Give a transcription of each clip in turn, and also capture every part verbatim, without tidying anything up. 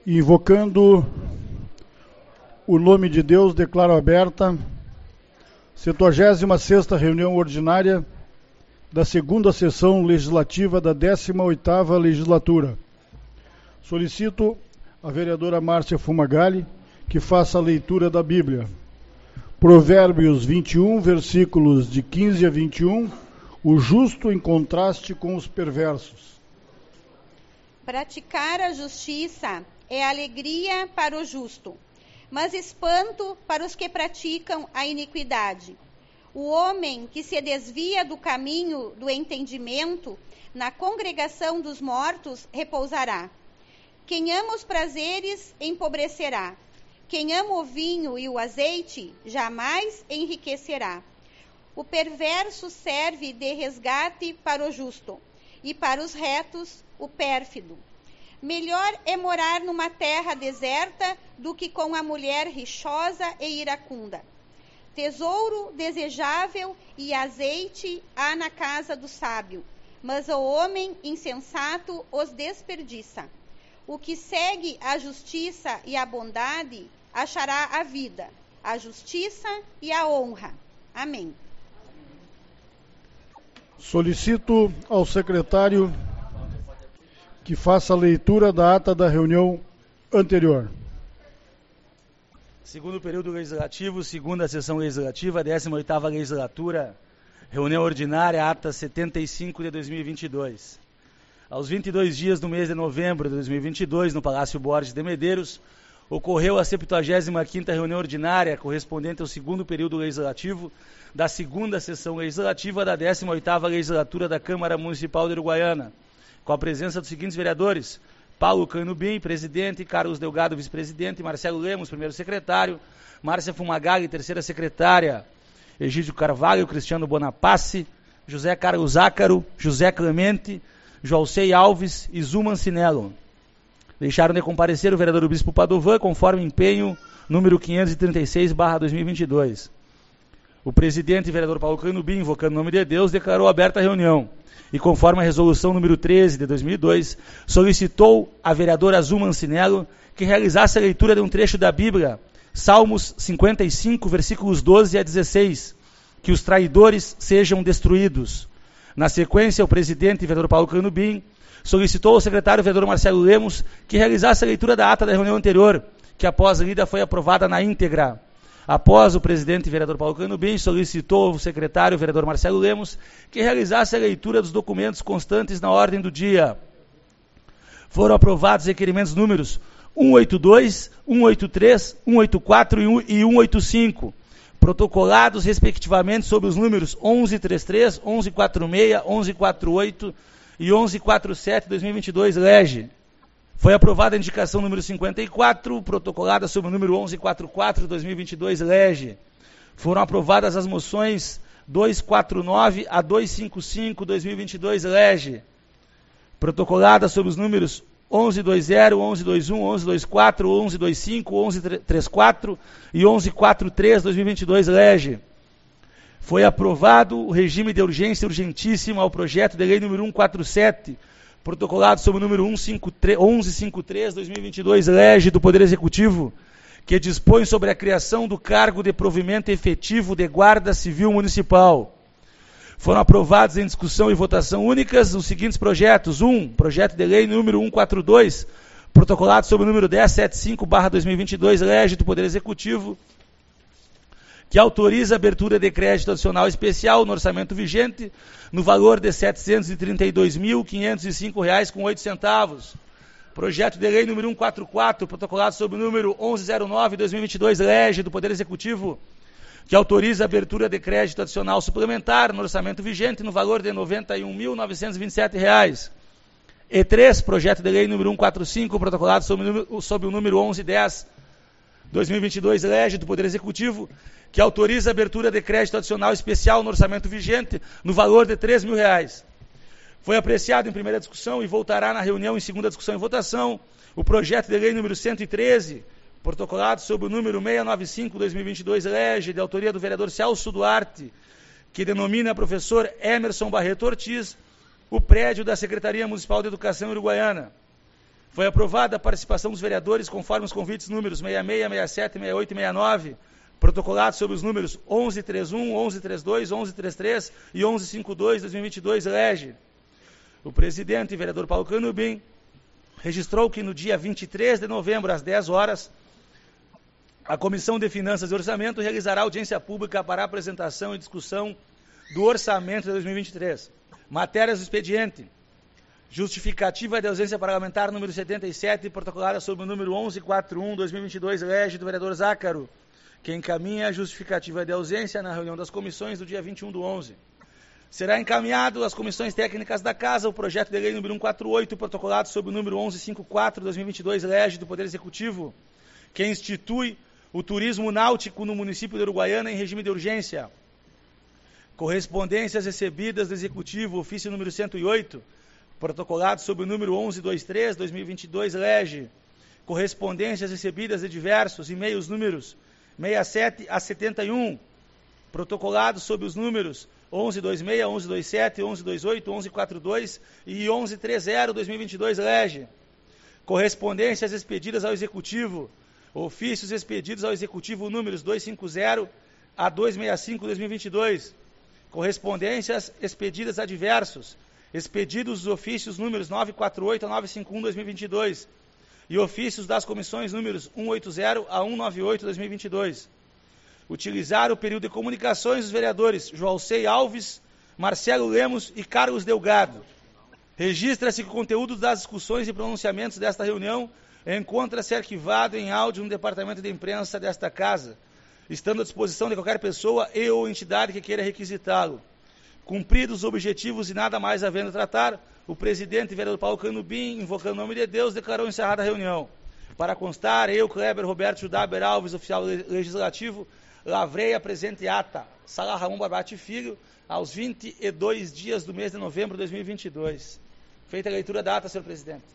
Invocando o nome de Deus, declaro aberta setagésima sexta reunião ordinária da segunda sessão legislativa da décima oitava legislatura. Solicito a vereadora Márcia Fumagalli que faça a leitura da Bíblia. Provérbios vinte e um, versículos de quinze a vinte e um, o justo em contraste com os perversos. Praticar a justiça é alegria para o justo, mas espanto para os que praticam a iniquidade. O homem que se desvia do caminho do entendimento, na congregação dos mortos repousará. Quem ama os prazeres empobrecerá. Quem ama o vinho e o azeite jamais enriquecerá. O perverso serve de resgate para o justo, e para os retos o pérfido. Melhor é morar numa terra deserta do que com a mulher rixosa e iracunda. Tesouro desejável e azeite há na casa do sábio, mas o homem insensato os desperdiça. O que segue a justiça e a bondade achará a vida, a justiça e a honra. Amém. Solicito ao secretário que faça a leitura da ata da reunião anterior. Segundo período legislativo, segunda sessão legislativa, décima oitava legislatura, reunião ordinária, ata setenta e cinco de dois mil e vinte e dois. Aos vinte e dois dias do mês de novembro de dois mil e vinte e dois, no Palácio Borges de Medeiros, ocorreu a septuagésima quinta reunião ordinária, correspondente ao segundo período legislativo da segunda sessão legislativa da décima oitava legislatura da Câmara Municipal de Uruguaiana, com a presença dos seguintes vereadores: Paulo Canubim, presidente; Carlos Delgado, vice-presidente; Marcelo Lemos, primeiro secretário; Márcia Fumagalli, terceira secretária; Egídio Carvalho, Cristiano Bonapace; José Carlos Zácaro, José Clemente, Joalcei Alves e Zuma Cinello. Deixaram de comparecer o vereador Bispo Padovan, conforme empenho número quinhentos e trinta e seis barra dois mil e vinte e dois. O presidente, vereador Paulo Canubim, invocando o nome de Deus, declarou aberta a reunião e, conforme a resolução número treze de dois mil e dois, solicitou à vereadora Zuma Cinello que realizasse a leitura de um trecho da Bíblia, Salmos cinquenta e cinco, versículos doze a dezesseis, que os traidores sejam destruídos. Na sequência, o presidente, vereador Paulo Canubim, solicitou ao secretário, vereador Marcelo Lemos, que realizasse a leitura da ata da reunião anterior, que após lida foi aprovada na íntegra. Após o presidente, vereador Paulo Canubim, solicitou ao secretário, vereador Marcelo Lemos, que realizasse a leitura dos documentos constantes na ordem do dia. Foram aprovados requerimentos números cento e oitenta e dois, cento e oitenta e três, cento e oitenta e quatro e cento e oitenta e cinco, protocolados respectivamente sob os números onze trinta e três, onze quarenta e seis, onze quarenta e oito e onze quarenta e sete de dois mil e vinte e dois, lege. Foi aprovada a indicação número cinquenta e quatro, protocolada sob o número onze quarenta e quatro de dois mil e vinte e dois, lege. Foram aprovadas as moções duzentos e quarenta e nove a duzentos e cinquenta e cinco de dois mil e vinte e dois, lege. Protocolada sob os números onze vinte, onze vinte e um, onze vinte e quatro, onze vinte e cinco, onze trinta e quatro e onze quarenta e três de dois mil e vinte e dois, lege. Foi aprovado o regime de urgência urgentíssima ao projeto de lei número cento e quarenta e sete, protocolado sob o número onze cinquenta e três de dois mil e vinte e dois, lege do Poder Executivo, que dispõe sobre a criação do cargo de provimento efetivo de Guarda Civil Municipal. Foram aprovados em discussão e votação únicas os seguintes projetos. um. Projeto de lei número cento e quarenta e dois, protocolado sob o número dez setenta e cinco barra dois mil e vinte e dois, lege do Poder Executivo, que autoriza a abertura de crédito adicional especial no orçamento vigente no valor de setecentos e trinta e dois mil, quinhentos e cinco reais com oito centavos. Projeto de lei número cento e quarenta e quatro, protocolado sob o número onze zero nove de dois mil e vinte e dois, lege do Poder Executivo, que autoriza a abertura de crédito adicional suplementar no orçamento vigente no valor de noventa e um mil, novecentos e vinte e sete reais. E três, projeto de lei número cento e quarenta e cinco, protocolado sob o número, sob o número onze dez de dois mil e vinte e dois, lege do Poder Executivo, que autoriza a abertura de crédito adicional especial no orçamento vigente no valor de três mil reais. Foi apreciado em primeira discussão e voltará na reunião em segunda discussão e votação o projeto de lei número cento e treze, protocolado sob o número seiscentos e noventa e cinco de dois mil e vinte e dois, lege, de autoria do vereador Celso Duarte, que denomina professor Emerson Barreto Ortiz, o prédio da Secretaria Municipal de Educação Uruguaiana. Foi aprovada a participação dos vereadores conforme os convites números sessenta e seis, sessenta e sete, sessenta e oito e sessenta e nove, protocolados sobre os números onze trinta e um, onze trinta e dois, onze trinta e três e onze cinquenta e dois de dois mil e vinte e dois, lege. O presidente, vereador Paulo Canubim, registrou que no dia vinte e três de novembro, às dez horas, a Comissão de Finanças e Orçamento realizará audiência pública para a apresentação e discussão do orçamento de dois mil e vinte e três. Matérias do expediente. Justificativa de ausência parlamentar número setenta e sete, protocolada sob o número onze quarenta e um, dois mil e vinte e dois, lege do vereador Zácaro, que encaminha a justificativa de ausência na reunião das comissões do dia vinte e um do onze. Será encaminhado às comissões técnicas da Casa o projeto de lei número cento e quarenta e oito, protocolado sob o número onze cinquenta e quatro, dois mil e vinte e dois, lege do Poder Executivo, que institui o turismo náutico no município de Uruguaiana em regime de urgência. Correspondências recebidas do Executivo, ofício número cento e oito, protocolado sob o número onze vinte e três, dois mil e vinte e dois, lege. Correspondências recebidas de diversos e-mails números sessenta e sete a setenta e um, protocolado sob os números onze vinte e seis, onze vinte e sete, onze vinte e oito, onze quarenta e dois e onze trinta, dois mil e vinte e dois, lege. Correspondências expedidas ao Executivo, ofícios expedidos ao Executivo números duzentos e cinquenta a duzentos e sessenta e cinco, dois mil e vinte e dois. Correspondências expedidas a diversos, expedidos os ofícios números novecentos e quarenta e oito a novecentos e cinquenta e um, dois mil e vinte e dois, e ofícios das comissões números cento e oitenta a cento e noventa e oito, dois mil e vinte e dois. Utilizar o período de comunicações dos vereadores Joalcei Alves, Marcelo Lemos e Carlos Delgado. Registra-se que o conteúdo das discussões e pronunciamentos desta reunião encontra-se arquivado em áudio no departamento de imprensa desta Casa, estando à disposição de qualquer pessoa e ou entidade que queira requisitá-lo. Cumpridos os objetivos e nada mais havendo a tratar, o presidente, vereador Paulo Canubim, invocando o nome de Deus, declarou encerrada a reunião. Para constar, eu, Kleber Roberto Judaber Alves, oficial legislativo, lavrei a presente ata, Sala Ramon Barbati Filho, aos vinte e dois dias do mês de novembro de dois mil e vinte e dois. Feita a leitura da ata, senhor presidente.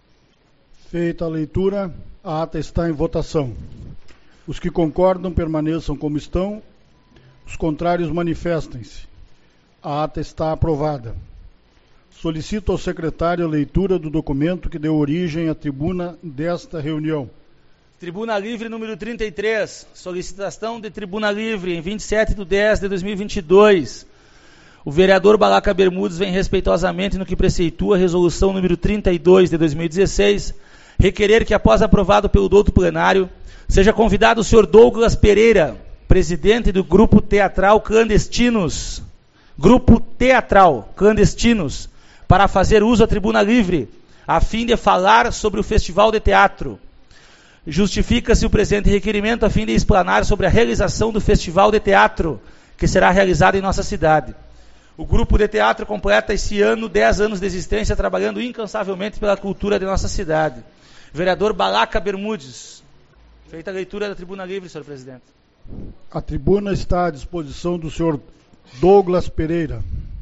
Feita a leitura, a ata está em votação. Os que concordam permaneçam como estão, os contrários manifestem-se. A ata está aprovada. Solicito ao secretário a leitura do documento que deu origem à tribuna desta reunião. Tribuna Livre número trinta e três, solicitação de Tribuna Livre em vinte e sete de dez de dois mil e vinte e dois. O vereador Balaca Bermudes vem respeitosamente no que preceitua a resolução número trinta e dois de dois mil e dezesseis, requerer que após aprovado pelo douto plenário, seja convidado o senhor Douglas Pereira, presidente do Grupo Teatral Clandestinos, Grupo Teatral Clandestinos, para fazer uso da Tribuna Livre, a fim de falar sobre o Festival de Teatro. Justifica-se o presente requerimento a fim de explanar sobre a realização do Festival de Teatro, que será realizado em nossa cidade. O Grupo de Teatro completa esse ano dez anos de existência, trabalhando incansavelmente pela cultura de nossa cidade. Vereador Balaca Bermudes. Feita a leitura da Tribuna Livre, senhor presidente. A tribuna está à disposição do senhor Douglas Pereira.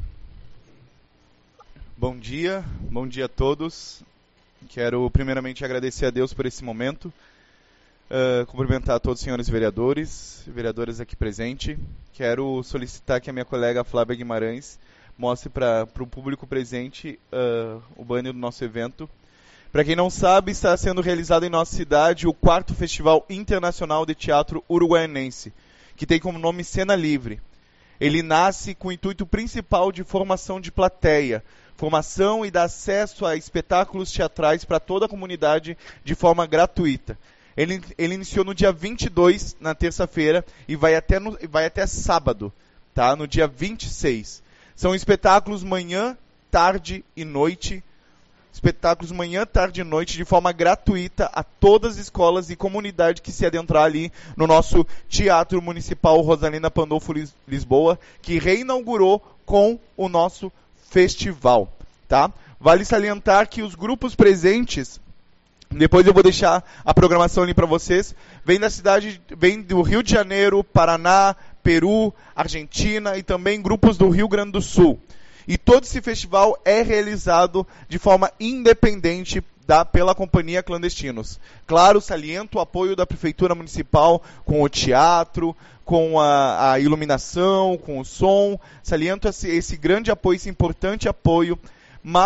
Bom dia, bom dia a todos. Quero primeiramente agradecer a Deus por esse momento. Uh, cumprimentar a todos os senhores vereadores, vereadoras aqui presentes. Quero solicitar que a minha colega Flávia Guimarães mostre para o público presente uh, o banner do nosso evento. Para quem não sabe, está sendo realizado em nossa cidade o quarto Festival Internacional de Teatro Uruguaianense, que tem como nome Cena Livre. Ele nasce com o intuito principal de formação de plateia, formação e dar acesso a espetáculos teatrais para toda a comunidade de forma gratuita. Ele, ele iniciou no dia vinte e dois, na terça-feira, e vai até, no, vai até sábado, tá? No dia vinte e seis. São espetáculos manhã, tarde e noite. Espetáculos manhã, tarde e noite, de forma gratuita a todas as escolas e comunidade que se adentrar ali no nosso Teatro Municipal Rosalina Pandolfo Lisboa, que reinaugurou com o nosso festival, tá? Vale salientar que os grupos presentes, depois eu vou deixar a programação ali para vocês, vem da cidade, vem do Rio de Janeiro, Paraná, Peru, Argentina e também grupos do Rio Grande do Sul. E todo esse festival é realizado de forma independente da, pela Companhia Clandestinos. Claro, saliento o apoio da Prefeitura Municipal com o teatro, com a, a iluminação, com o som. Saliento esse, esse grande apoio, esse importante apoio. Mas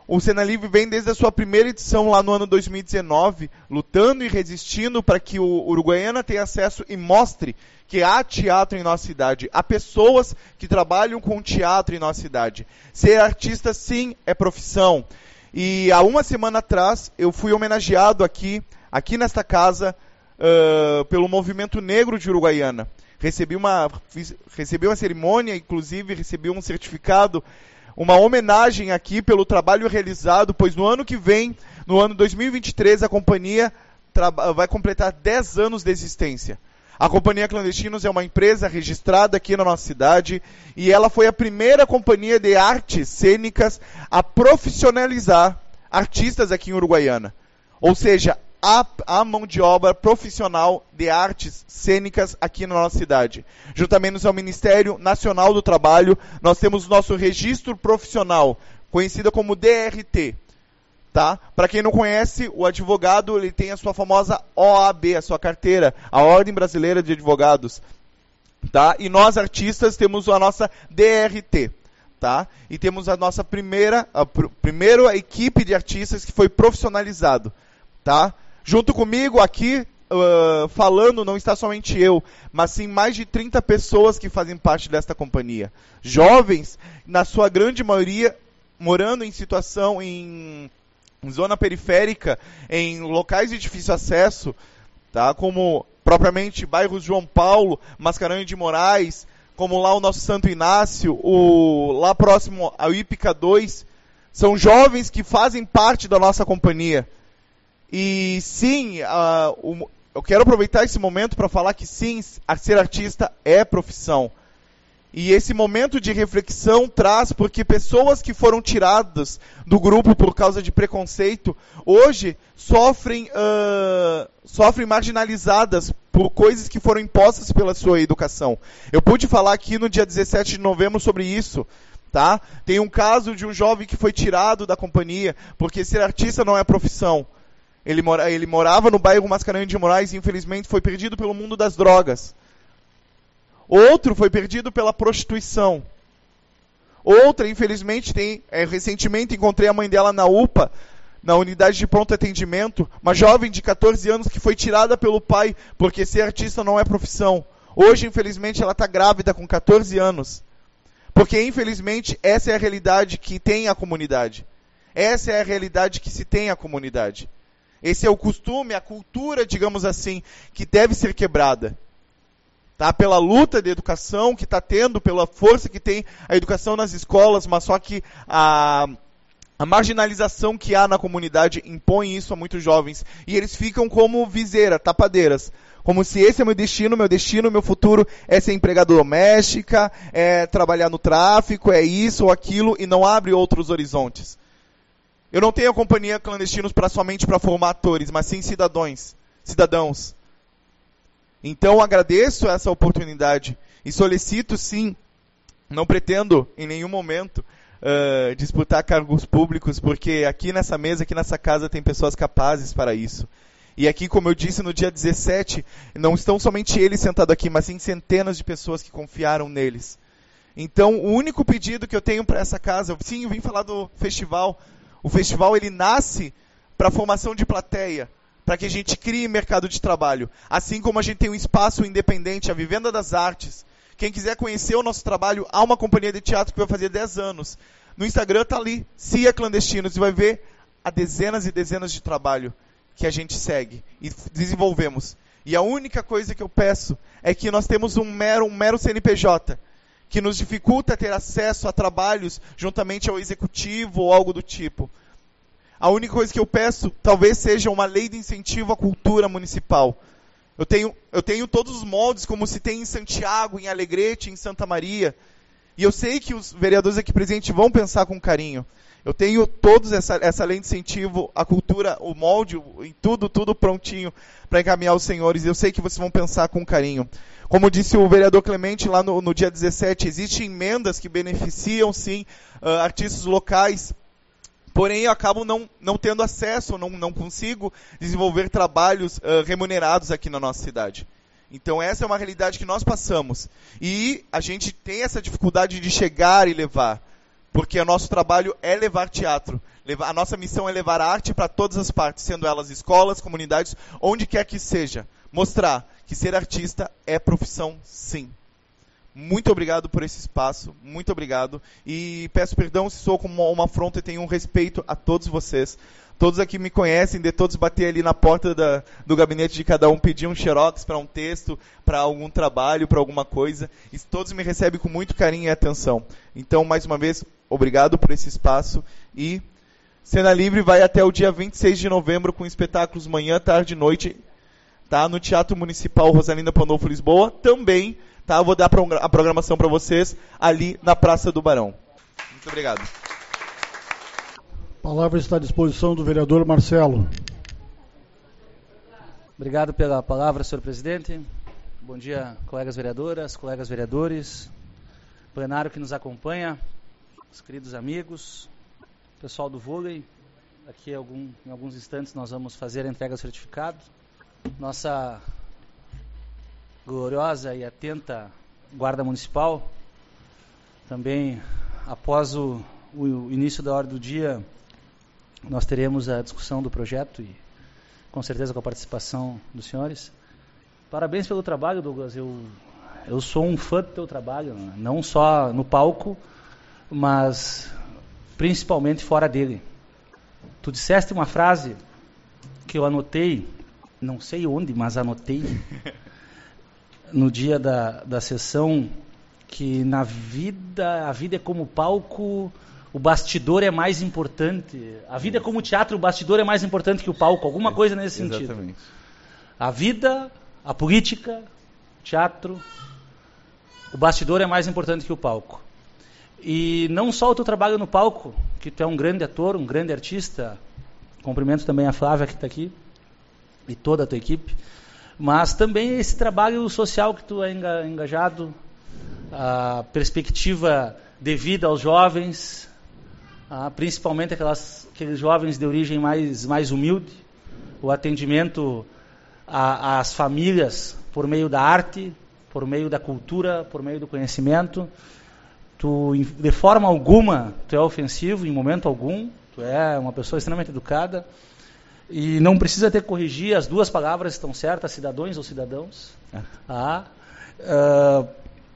O Cena Livre vem desde a sua primeira edição lá no ano dois mil e dezenove, lutando e resistindo para que o Uruguaiana tenha acesso e mostre que há teatro em nossa cidade. Há pessoas que trabalham com teatro em nossa cidade. Ser artista, sim, é profissão. E há uma semana atrás, eu fui homenageado aqui, aqui nesta casa, uh, pelo Movimento Negro de Uruguaiana. Recebi uma, fiz, recebi uma cerimônia, inclusive recebi um certificado, uma homenagem aqui pelo trabalho realizado, pois no ano que vem, no ano dois mil e vinte e três, a companhia vai completar dez anos de existência. A Companhia Clandestinos é uma empresa registrada aqui na nossa cidade e ela foi a primeira companhia de artes cênicas a profissionalizar artistas aqui em Uruguaiana. Ou seja, há, há mão de obra profissional de artes cênicas aqui na nossa cidade. Juntamente ao Ministério Nacional do Trabalho, nós temos o nosso registro profissional, conhecido como D R T. Tá? Para quem não conhece, o advogado ele tem a sua famosa O A B, a sua carteira, a Ordem Brasileira de Advogados. Tá? E nós, artistas, temos a nossa D R T. Tá? E temos a nossa primeira, a pr- primeira equipe de artistas que foi profissionalizado. Tá? Junto comigo aqui, uh, falando, não está somente eu, mas sim mais de trinta pessoas que fazem parte desta companhia. Jovens, na sua grande maioria, morando em situação, em, em zona periférica, em locais de difícil acesso, tá? Como propriamente bairros João Paulo, Mascarenhas de Moraes, como lá o nosso Santo Inácio, o, lá próximo ao Ípica dois, são jovens que fazem parte da nossa companhia. E sim, uh, o, eu quero aproveitar esse momento para falar que sim, ser artista é profissão. E esse momento de reflexão traz porque pessoas que foram tiradas do grupo por causa de preconceito, hoje sofrem, uh, sofrem marginalizadas por coisas que foram impostas pela sua educação. Eu pude falar aqui no dia dezessete de novembro sobre isso. Tá? Tem um caso de um jovem que foi tirado da companhia porque ser artista não é profissão. Ele, mora, ele morava no bairro Mascarenhas de Moraes e infelizmente foi perdido pelo mundo das drogas. Outro foi perdido pela prostituição. Outra, infelizmente, tem, é, recentemente encontrei a mãe dela na U P A, na unidade de pronto atendimento, uma jovem de catorze anos que foi tirada pelo pai porque ser artista não é profissão. Hoje, infelizmente, ela está grávida com catorze anos. Porque, infelizmente, essa é a realidade que tem a comunidade. Essa é a realidade que se tem a comunidade. Esse é o costume, a cultura, digamos assim, que deve ser quebrada. Tá? Pela luta de educação que está tendo, pela força que tem a educação nas escolas, mas só que a, a marginalização que há na comunidade impõe isso a muitos jovens. E eles ficam como viseira, tapadeiras. Como se esse é meu destino, meu destino, meu futuro é ser empregada doméstica, é trabalhar no tráfico, é isso ou aquilo, e não abre outros horizontes. Eu não tenho a Companhia Clandestinos pra, somente para formar atores, mas sim cidadãos. cidadãos. Então agradeço essa oportunidade e solicito sim, não pretendo em nenhum momento uh, disputar cargos públicos, porque aqui nessa mesa, aqui nessa casa tem pessoas capazes para isso. E aqui, como eu disse no dia dezessete, não estão somente eles sentados aqui, mas sim centenas de pessoas que confiaram neles. Então o único pedido que eu tenho para essa casa, sim, eu vim falar do festival. O festival ele nasce para a formação de plateia, para que a gente crie mercado de trabalho. Assim como a gente tem um espaço independente, a Vivenda das Artes. Quem quiser conhecer o nosso trabalho, há uma companhia de teatro que vai fazer dez anos. No Instagram está ali, C I A Clandestinos, e vai ver a dezenas e dezenas de trabalho que a gente segue e desenvolvemos. E a única coisa que eu peço é que nós temos um mero, um mero C N P J, que nos dificulta ter acesso a trabalhos juntamente ao executivo ou algo do tipo. A única coisa que eu peço talvez seja uma lei de incentivo à cultura municipal. Eu tenho, eu tenho todos os moldes como se tem em Santiago, em Alegrete, em Santa Maria. E eu sei que os vereadores aqui presentes vão pensar com carinho. Eu tenho todos essa, essa lei de incentivo à cultura, o molde, em tudo, tudo prontinho para encaminhar os senhores. E eu sei que vocês vão pensar com carinho. Como disse o vereador Clemente lá no, no dia dezessete, existem emendas que beneficiam, sim, uh, artistas locais, porém eu acabo não, não tendo acesso, não, não consigo desenvolver trabalhos uh, remunerados aqui na nossa cidade. Então essa é uma realidade que nós passamos. E a gente tem essa dificuldade de chegar e levar, porque o nosso trabalho é levar teatro, Levar, a nossa missão é levar a arte para todas as partes, sendo elas escolas, comunidades, onde quer que seja. Mostrar que ser artista é profissão, sim. Muito obrigado por esse espaço, muito obrigado. E peço perdão se sou como uma afronta e tenho um respeito a todos vocês. Todos aqui me conhecem, de todos bater ali na porta da, do gabinete de cada um, pedir um xerox para um texto, para algum trabalho, para alguma coisa. E todos me recebem com muito carinho e atenção. Então, mais uma vez, obrigado por esse espaço. E Cena Livre vai até o dia vinte e seis de novembro com espetáculos manhã, tarde e noite, tá? No Teatro Municipal Rosalinda Pandolfo, Lisboa. Também, tá? Eu vou dar a programação para vocês ali na Praça do Barão. Muito obrigado. A palavra está à disposição do vereador Marcelo. Obrigado pela palavra, senhor presidente. Bom dia, colegas vereadoras, colegas vereadores, plenário que nos acompanha, os queridos amigos, pessoal do vôlei. Aqui algum, em alguns instantes nós vamos fazer a entrega do certificado. Nossa gloriosa e atenta Guarda Municipal, também após o, o início da hora do dia, nós teremos a discussão do projeto e com certeza com a participação dos senhores. Parabéns pelo trabalho, Douglas. Eu, eu sou um fã do teu trabalho, não só no palco, mas principalmente fora dele. Tu disseste uma frase que eu anotei, não sei onde, mas anotei, no dia da, da sessão, que na vida, a vida é como palco, o bastidor é mais importante. A vida é como teatro, o bastidor é mais importante que o palco. Alguma coisa nesse sentido. Exatamente. A vida, a política, o teatro, o bastidor é mais importante que o palco. E não só o teu trabalho no palco, que tu é um grande ator, um grande artista. Cumprimento também a Flávia que está aqui e toda a tua equipe. Mas também esse trabalho social que tu é engajado, a perspectiva de vida aos jovens, ah, principalmente aquelas, aqueles jovens de origem mais, mais humilde, o atendimento a, às famílias por meio da arte, por meio da cultura, por meio do conhecimento. Tu, de forma alguma, tu é ofensivo, em momento algum, tu é uma pessoa extremamente educada, e não precisa ter que corrigir, as duas palavras estão certas, cidadãos ou cidadãos. É. Ah, uh,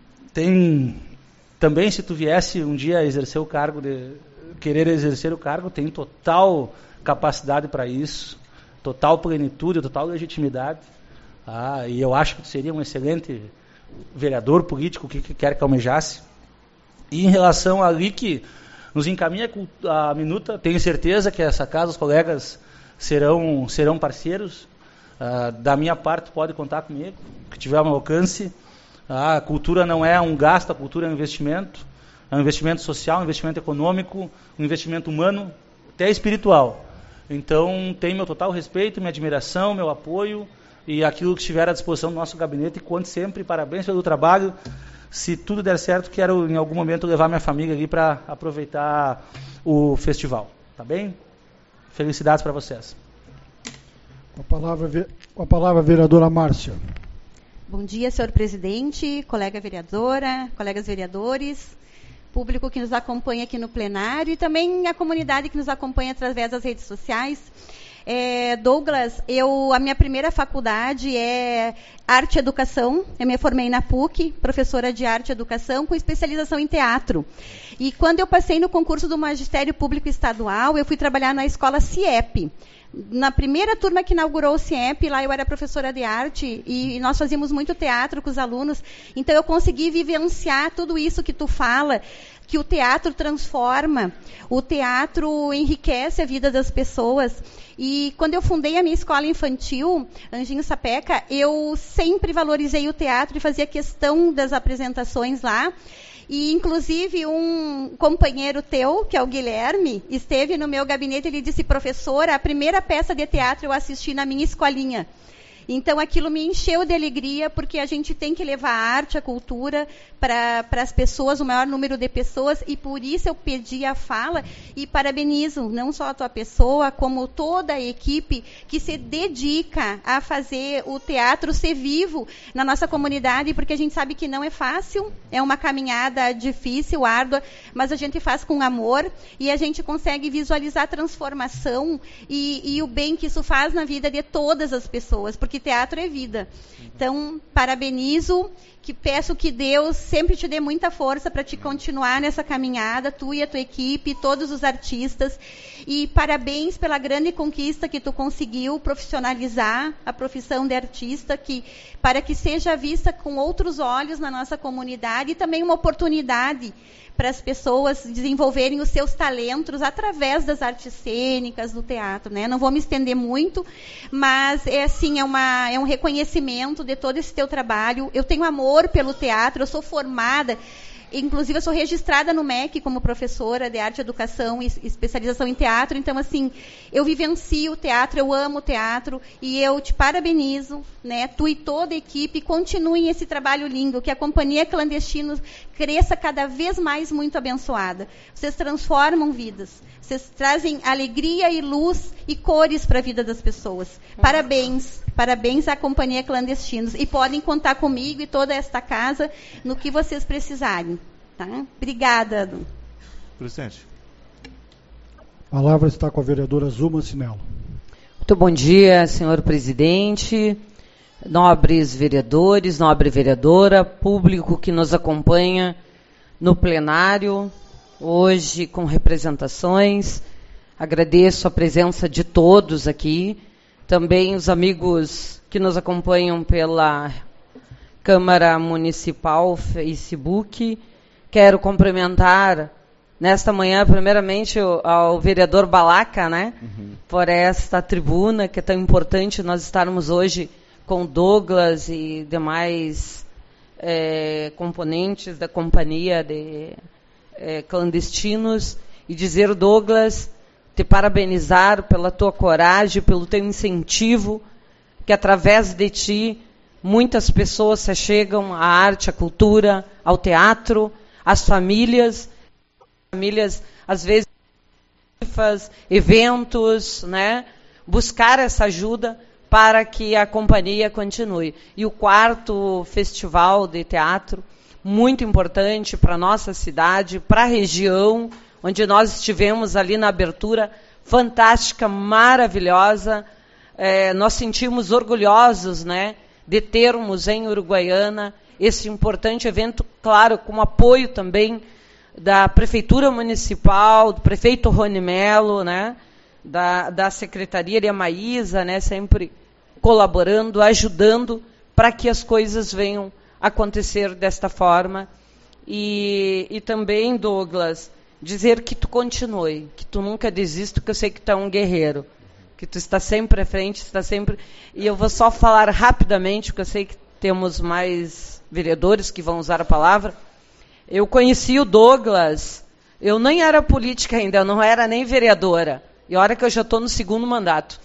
tem também, se tu viesse um dia exercer o cargo de querer exercer o cargo, tem total capacidade para isso, total plenitude, total legitimidade. Ah, e eu acho que tu seria um excelente vereador político, o que, que quer que almejasse. E em relação a ali que nos encaminha a minuta, tenho certeza que essa casa, os colegas serão, serão parceiros. Ah, da minha parte, pode contar comigo, que tiver um alcance. Ah, a cultura não é um gasto, a cultura é um investimento. É um investimento social, um investimento econômico, um investimento humano, até espiritual. Então, tem meu total respeito, minha admiração, meu apoio e aquilo que estiver à disposição do nosso gabinete. E conte sempre, parabéns pelo trabalho. Se tudo der certo, quero em algum momento levar minha família ali para aproveitar o festival. Tá bem? Felicidades para vocês. Com a palavra, com a palavra, vereadora Márcia. Bom dia, senhor presidente, colega vereadora, colegas vereadores, público que nos acompanha aqui no plenário e também a comunidade que nos acompanha através das redes sociais. É, Douglas, eu, a minha primeira faculdade é Arte e Educação. Eu me formei na P U C, professora de Arte e Educação, com especialização em teatro. E quando eu passei no concurso do Magistério Público Estadual, eu fui trabalhar na escola CIEP. Na primeira turma que inaugurou o CIEP, lá eu era professora de arte e nós fazíamos muito teatro com os alunos. Então eu consegui vivenciar tudo isso que tu fala, que o teatro transforma, o teatro enriquece a vida das pessoas. E quando eu fundei a minha escola infantil, Anjinho Sapeca, eu sempre valorizei o teatro e fazia questão das apresentações lá. E, inclusive, um companheiro teu, que é o Guilherme, esteve no meu gabinete e ele disse, professora, a primeira peça de teatro eu assisti na minha escolinha. Então, aquilo me encheu de alegria, porque a gente tem que levar a arte, a cultura para as pessoas, o maior número de pessoas, e por isso eu pedi a fala e parabenizo não só a tua pessoa, como toda a equipe que se dedica a fazer o teatro ser vivo na nossa comunidade, porque a gente sabe que não é fácil, é uma caminhada difícil, árdua, mas a gente faz com amor e a gente consegue visualizar a transformação e, e o bem que isso faz na vida de todas as pessoas, porque teatro é vida. Então, parabenizo, que peço que Deus sempre te dê muita força para te continuar nessa caminhada, tu e a tua equipe, todos os artistas, e parabéns pela grande conquista que tu conseguiu profissionalizar a profissão de artista, que, para que seja vista com outros olhos na nossa comunidade, e também uma oportunidade para as pessoas desenvolverem os seus talentos através das artes cênicas, do teatro, né? Não vou me estender muito, mas é assim, é, uma, é um reconhecimento de todo esse teu trabalho. Eu tenho amor pelo teatro, eu sou formada, inclusive eu sou registrada no M E C como professora de arte, educação e especialização em teatro, então assim, eu vivencio o teatro, eu amo o teatro, e eu te parabenizo, né, tu e toda a equipe, continuem esse trabalho lindo, que a Companhia Clandestinos cresça cada vez mais muito abençoada. Vocês transformam vidas, vocês trazem alegria e luz e cores para a vida das pessoas. Parabéns, parabéns à Companhia Clandestinos, e podem contar comigo e toda esta casa no que vocês precisarem. Tá? Obrigada. Presidente. A palavra está com a vereadora Zuma Sinello. Muito bom dia, senhor presidente, nobres vereadores, nobre vereadora, público que nos acompanha no plenário, hoje com representações. Agradeço a presença de todos aqui, também os amigos que nos acompanham pela Câmara Municipal, Facebook. Quero cumprimentar nesta manhã, primeiramente, ao vereador Balaca, né, uhum. por esta tribuna que é tão importante nós estarmos hoje com Douglas e demais é, componentes da companhia de é, clandestinos, e dizer, Douglas, te parabenizar pela tua coragem, pelo teu incentivo, que através de ti muitas pessoas se chegam à arte, à cultura, ao teatro, às famílias, famílias às vezes eventos, né? Buscar essa ajuda para que a companhia continue. E o quarto festival de teatro, muito importante para a nossa cidade, para a região, onde nós estivemos ali na abertura, fantástica, maravilhosa. É, nós sentimos orgulhosos, né, de termos em Uruguaiana esse importante evento, claro, com apoio também da Prefeitura Municipal, do prefeito Rony Melo, né, da, da Secretaria de Maísa, né, sempre colaborando, ajudando para que as coisas venham acontecer desta forma. E, e também, Douglas, dizer que tu continue, que tu nunca desista, que eu sei que tu é um guerreiro, que tu está sempre à frente, está sempre... E eu vou só falar rapidamente, porque eu sei que temos mais vereadores que vão usar a palavra. Eu conheci o Douglas, eu nem era política ainda, eu não era nem vereadora, e olha que eu já estou no segundo mandato.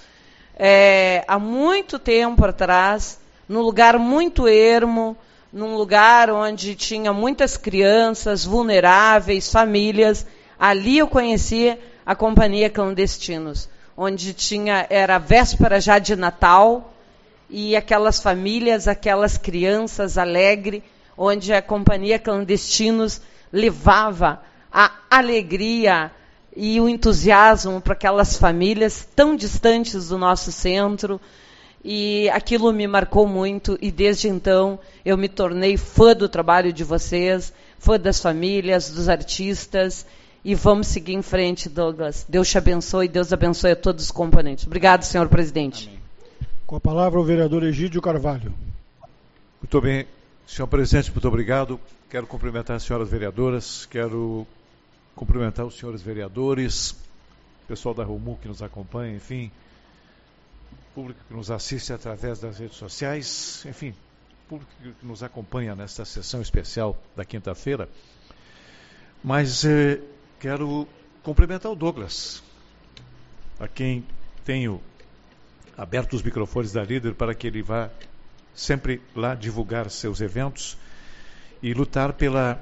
É, há muito tempo atrás, num lugar muito ermo, num lugar onde tinha muitas crianças vulneráveis, famílias, ali eu conheci a Companhia Clandestinos, onde tinha, era véspera já de Natal, e aquelas famílias, aquelas crianças alegres, onde a Companhia Clandestinos levava a alegria e o entusiasmo para aquelas famílias tão distantes do nosso centro, e aquilo me marcou muito, e desde então eu me tornei fã do trabalho de vocês, fã das famílias, dos artistas, e vamos seguir em frente, Douglas. Deus te abençoe, Deus abençoe a todos os componentes. Obrigado, senhor presidente. Amém. Com a palavra o vereador Egídio Carvalho. Muito bem, senhor presidente, muito obrigado. Quero cumprimentar as senhoras vereadoras, quero cumprimentar os senhores vereadores, o pessoal da Romu que nos acompanha, enfim, público que nos assiste através das redes sociais, enfim, público que nos acompanha nesta sessão especial da quinta-feira. Mas eh, quero cumprimentar o Douglas, a quem tenho aberto os microfones da Líder para que ele vá sempre lá divulgar seus eventos e lutar pela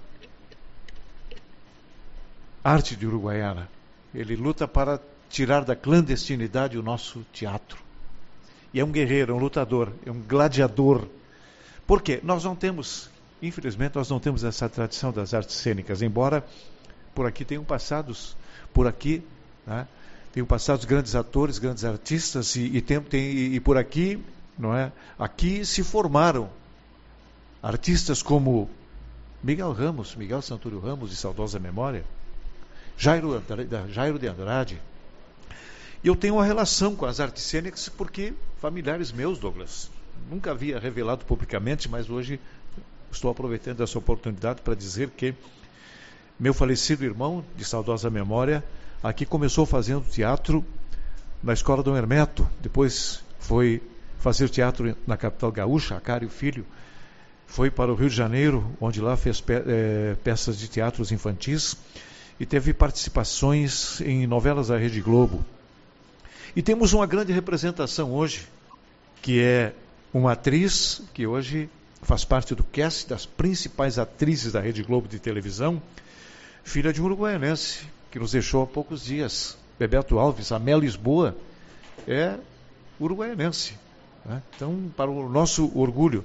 arte de Uruguaiana. Ele luta para tirar da clandestinidade o nosso teatro. E é um guerreiro, é um lutador, é um gladiador. Por quê? Nós não temos, infelizmente, nós não temos essa tradição das artes cênicas, embora por aqui tenham passados, por aqui, né, tenham passados grandes atores, grandes artistas, e, e, tem, tem, e, e por aqui, não é? Aqui se formaram artistas como Miguel Ramos, Miguel Santúrio Ramos, de saudosa memória, Jairo, Jairo de Andrade. E eu tenho uma relação com as artes cênicas porque familiares meus, Douglas, nunca havia revelado publicamente, mas hoje estou aproveitando essa oportunidade para dizer que meu falecido irmão, de saudosa memória, aqui começou fazendo teatro na Escola Dom Hermeto, depois foi fazer teatro na capital gaúcha, Acário Filho, foi para o Rio de Janeiro, onde lá fez pe é, peças de teatros infantis, e teve participações em novelas da Rede Globo. E temos uma grande representação hoje, que é uma atriz que hoje faz parte do cast das principais atrizes da Rede Globo de televisão, filha de um uruguaianense, que nos deixou há poucos dias, Bebeto Alves. A Mel Lisboa é uruguaianense, né? Então, para o nosso orgulho.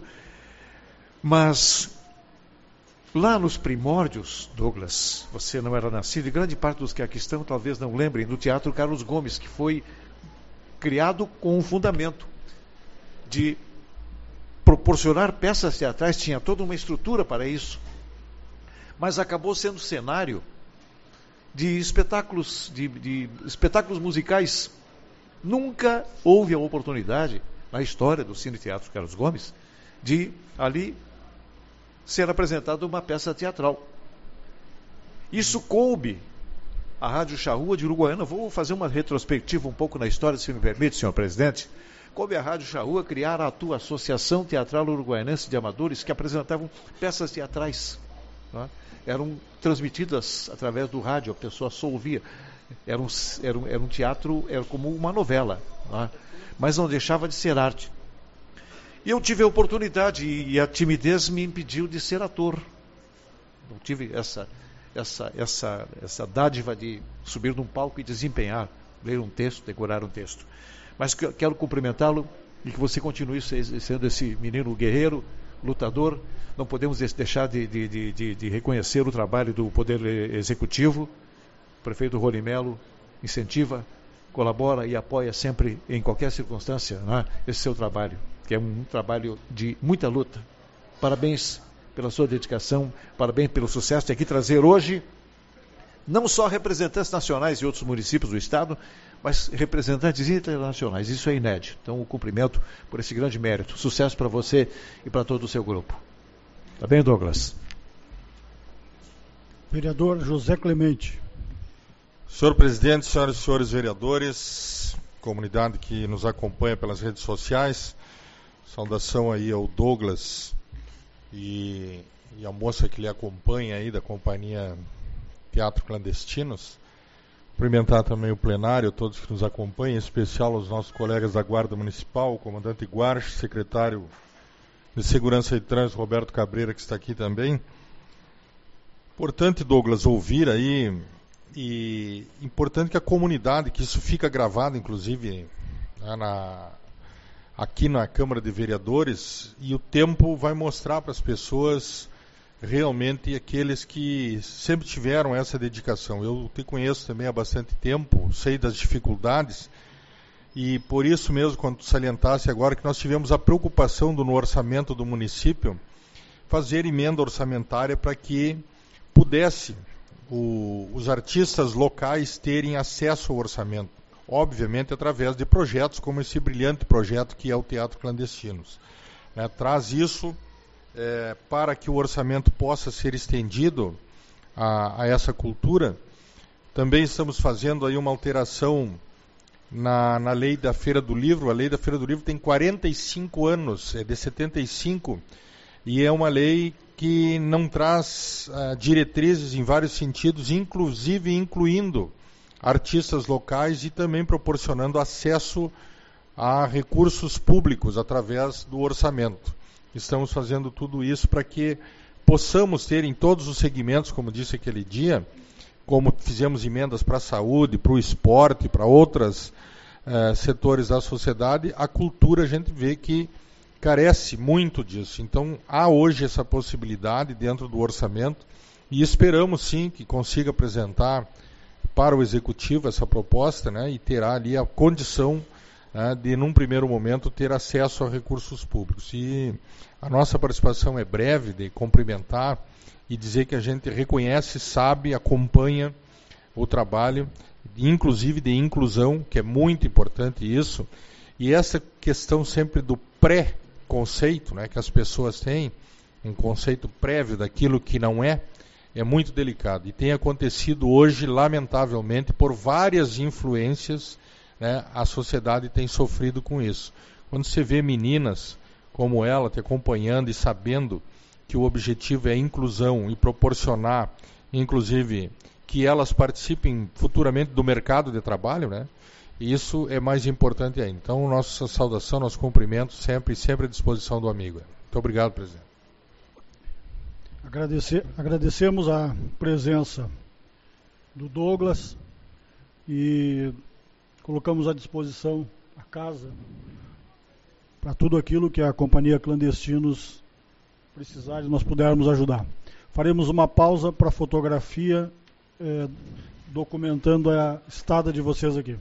Mas lá nos primórdios, Douglas, você não era nascido, e grande parte dos que aqui estão talvez não lembrem do Teatro Carlos Gomes, que foi criado com um fundamento de proporcionar peças teatrais, tinha toda uma estrutura para isso, mas acabou sendo cenário de espetáculos, de, de espetáculos musicais. Nunca houve a oportunidade, na história do Cine Teatro Carlos Gomes, de ali ser apresentada uma peça teatral. Isso coube à Rádio Charrua de Uruguaiana. Vou fazer uma retrospectiva um pouco na história, se me permite, senhor presidente. Coube à Rádio Charrua criar a tua Associação Teatral Uruguaianense de Amadores, que apresentavam peças teatrais, né? Eram transmitidas através do rádio, a pessoa só ouvia. Era um, era um, era um teatro, era como uma novela, né? Mas não deixava de ser arte. E eu tive a oportunidade, e a timidez me impediu de ser ator. Não tive essa, essa, essa, essa dádiva de subir num palco e desempenhar, ler um texto, decorar um texto. Mas quero cumprimentá-lo e que você continue sendo esse menino guerreiro, lutador. Não podemos deixar de, de, de, de reconhecer o trabalho do Poder Executivo. O prefeito Rony Melo incentiva, colabora e apoia sempre, em qualquer circunstância, né, esse seu trabalho, que é um trabalho de muita luta. Parabéns pela sua dedicação, parabéns pelo sucesso de aqui trazer hoje não só representantes nacionais de outros municípios do estado, mas representantes internacionais. Isso é inédito. Então, o cumprimento por esse grande mérito. Sucesso para você e para todo o seu grupo. Tá bem, Douglas? Vereador José Clemente. Senhor presidente, senhoras e senhores vereadores, comunidade que nos acompanha pelas redes sociais, saudação aí ao Douglas e, e a moça que lhe acompanha aí da companhia Teatro Clandestinos. Cumprimentar também o plenário, todos que nos acompanham, em especial os nossos colegas da Guarda Municipal, o comandante Guarche, secretário de Segurança e Trânsito, Roberto Cabreira, que está aqui também. Importante, Douglas, ouvir aí, e importante que a comunidade, que isso fica gravado, inclusive, na, aqui na Câmara de Vereadores, e o tempo vai mostrar para as pessoas realmente aqueles que sempre tiveram essa dedicação. Eu te conheço também há bastante tempo, sei das dificuldades, e por isso mesmo, quando tu salientasse agora, que nós tivemos a preocupação do, no orçamento do município, fazer emenda orçamentária para que pudesse o, os artistas locais terem acesso ao orçamento, obviamente através de projetos como esse brilhante projeto que é o Teatro Clandestinos. Né, traz isso É, para que o orçamento possa ser estendido a, a essa cultura. Também estamos fazendo aí uma alteração na, na lei da Feira do Livro. A lei da Feira do Livro tem quarenta e cinco anos, é de setenta e cinco, e é uma lei que não traz uh, diretrizes em vários sentidos, inclusive incluindo artistas locais e também proporcionando acesso a recursos públicos através do orçamento. Estamos fazendo tudo isso para que possamos ter em todos os segmentos, como disse aquele dia, como fizemos emendas para a saúde, para o esporte, para outros eh, setores da sociedade, a cultura a gente vê que carece muito disso. Então, há hoje essa possibilidade dentro do orçamento e esperamos sim que consiga apresentar para o Executivo essa proposta, né, e terá ali a condição, né, de, num primeiro momento, ter acesso a recursos públicos. E a nossa participação é breve, de cumprimentar e dizer que a gente reconhece, sabe, acompanha o trabalho, inclusive de inclusão, que é muito importante isso, e essa questão sempre do pré-conceito, né, que as pessoas têm, um conceito prévio daquilo que não é, é muito delicado. E tem acontecido hoje, lamentavelmente, por várias influências, né, a sociedade tem sofrido com isso. Quando você vê meninas como ela te acompanhando e sabendo que o objetivo é a inclusão e proporcionar, inclusive, que elas participem futuramente do mercado de trabalho, né? Isso é mais importante ainda. Então, nossa saudação, nosso cumprimento, sempre, sempre à disposição do amigo. Muito obrigado, presidente. Agradecer, agradecemos a presença do Douglas e colocamos à disposição a casa para tudo aquilo que a Companhia Clandestinos precisar e nós pudermos ajudar. Faremos uma pausa para fotografia, eh, documentando a estada de vocês aqui.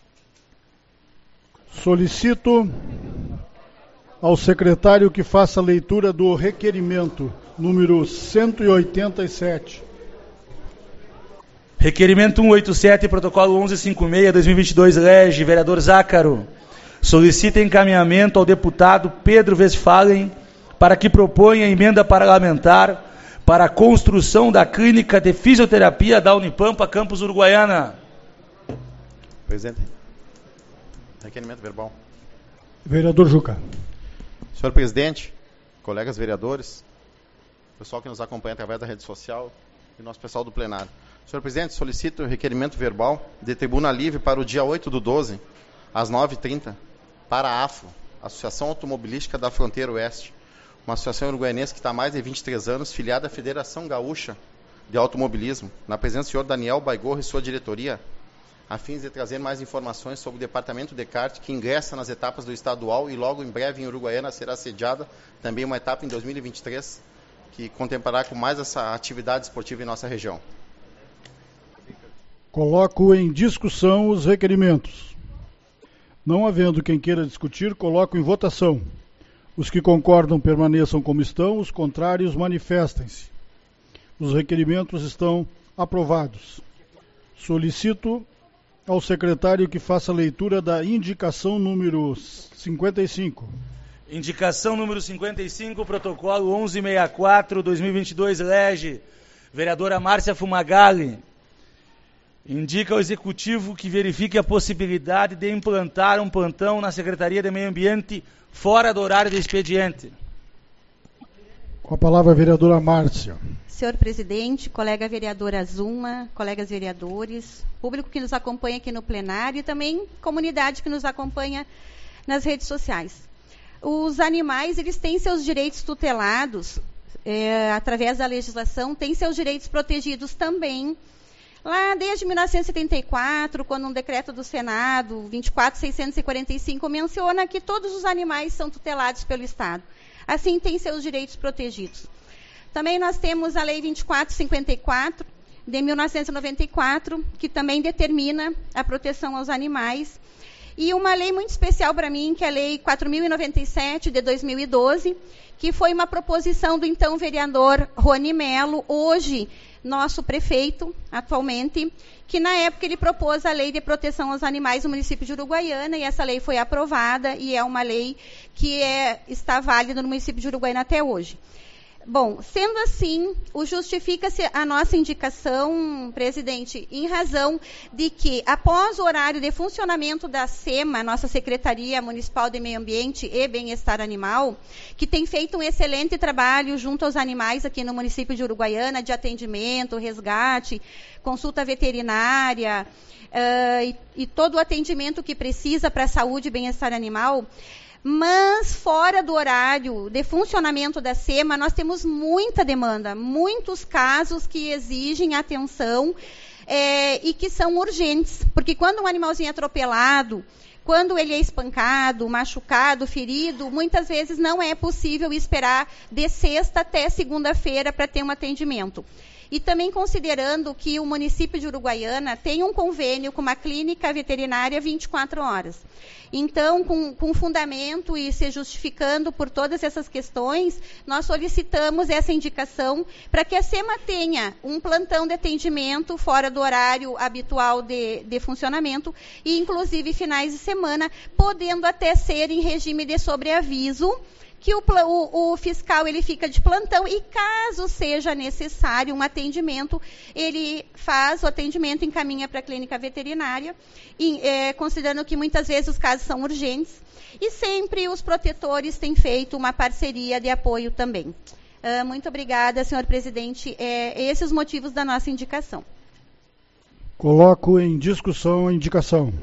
Solicito ao secretário que faça a leitura do requerimento número cento e oitenta e sete. Requerimento cento e oitenta e sete, protocolo onze cinquenta e seis, dois mil e vinte e dois, lege, vereador Zácaro. Solicita encaminhamento ao deputado Pedro Westphalen para que proponha emenda parlamentar para a construção da clínica de fisioterapia da Unipampa, campus Uruguaiana. Presidente, requerimento verbal. Vereador Juca. Senhor presidente, colegas vereadores, pessoal que nos acompanha através da rede social e nosso pessoal do plenário. Senhor presidente, solicito o requerimento verbal de tribuna livre para o dia oito do doze, às nove e trinta, para a AFO, Associação Automobilística da Fronteira Oeste, uma associação uruguaianense que está há mais de vinte e três anos, filiada à Federação Gaúcha de Automobilismo, na presença do senhor Daniel Baigorra e sua diretoria, a fim de trazer mais informações sobre o departamento de kart que ingressa nas etapas do estadual e logo em breve em Uruguaiana será sediada também uma etapa em dois mil e vinte e três que contemplará com mais essa atividade esportiva em nossa região. Coloco em discussão os requerimentos. Não havendo quem queira discutir, coloco em votação. Os que concordam permaneçam como estão, os contrários manifestem-se. Os requerimentos estão aprovados. Solicito ao secretário que faça a leitura da indicação número cinquenta e cinco. Indicação número cinquenta e cinco, protocolo onze sessenta e quatro, dois mil e vinte e dois, lege, vereadora Márcia Fumagalli. Indica ao Executivo que verifique a possibilidade de implantar um plantão na Secretaria de Meio Ambiente fora do horário de expediente. Com a palavra a vereadora Márcia. Senhor presidente, colega vereadora Zuma, colegas vereadores, público que nos acompanha aqui no plenário e também comunidade que nos acompanha nas redes sociais. Os animais, eles têm seus direitos tutelados, é, através da legislação, têm seus direitos protegidos também. Lá desde mil novecentos e setenta e quatro, quando um decreto do Senado, vinte e quatro mil seiscentos e quarenta e cinco, menciona que todos os animais são tutelados pelo Estado. Assim, têm seus direitos protegidos. Também nós temos a Lei vinte e quatro mil cinquenta e quatro, de mil novecentos e noventa e quatro, que também determina a proteção aos animais. E uma lei muito especial para mim, que é a Lei quatro mil e noventa e sete, de dois mil e doze, que foi uma proposição do então vereador Rony Melo, hoje nosso prefeito, atualmente, que na época ele propôs a Lei de Proteção aos Animais no município de Uruguaiana, e essa lei foi aprovada, e é uma lei que é, está válida no município de Uruguaiana até hoje. Bom, sendo assim, o justifica-se a nossa indicação, presidente, em razão de que, após o horário de funcionamento da SEMA, nossa Secretaria Municipal de Meio Ambiente e Bem-Estar Animal, que tem feito um excelente trabalho junto aos animais aqui no município de Uruguaiana, de atendimento, resgate, consulta veterinária, uh, e, e todo o atendimento que precisa para a saúde e bem-estar animal. Mas, fora do horário de funcionamento da SEMA, nós temos muita demanda, muitos casos que exigem atenção é, e que são urgentes. Porque quando um animalzinho é atropelado, quando ele é espancado, machucado, ferido, muitas vezes não é possível esperar de sexta até segunda-feira para ter um atendimento. E também considerando que o município de Uruguaiana tem um convênio com uma clínica veterinária vinte e quatro horas. Então, com, com fundamento e se justificando por todas essas questões, nós solicitamos essa indicação para que a SEMA tenha um plantão de atendimento fora do horário habitual de, de funcionamento e, inclusive, finais de semana, podendo até ser em regime de sobreaviso, que o, o, o fiscal ele fica de plantão e, caso seja necessário um atendimento, ele faz o atendimento, encaminha para a clínica veterinária, e, é, considerando que muitas vezes os casos são urgentes, e sempre os protetores têm feito uma parceria de apoio também. Uh, muito obrigada, senhor presidente. É, esses os motivos da nossa indicação. Coloco em discussão a indicação.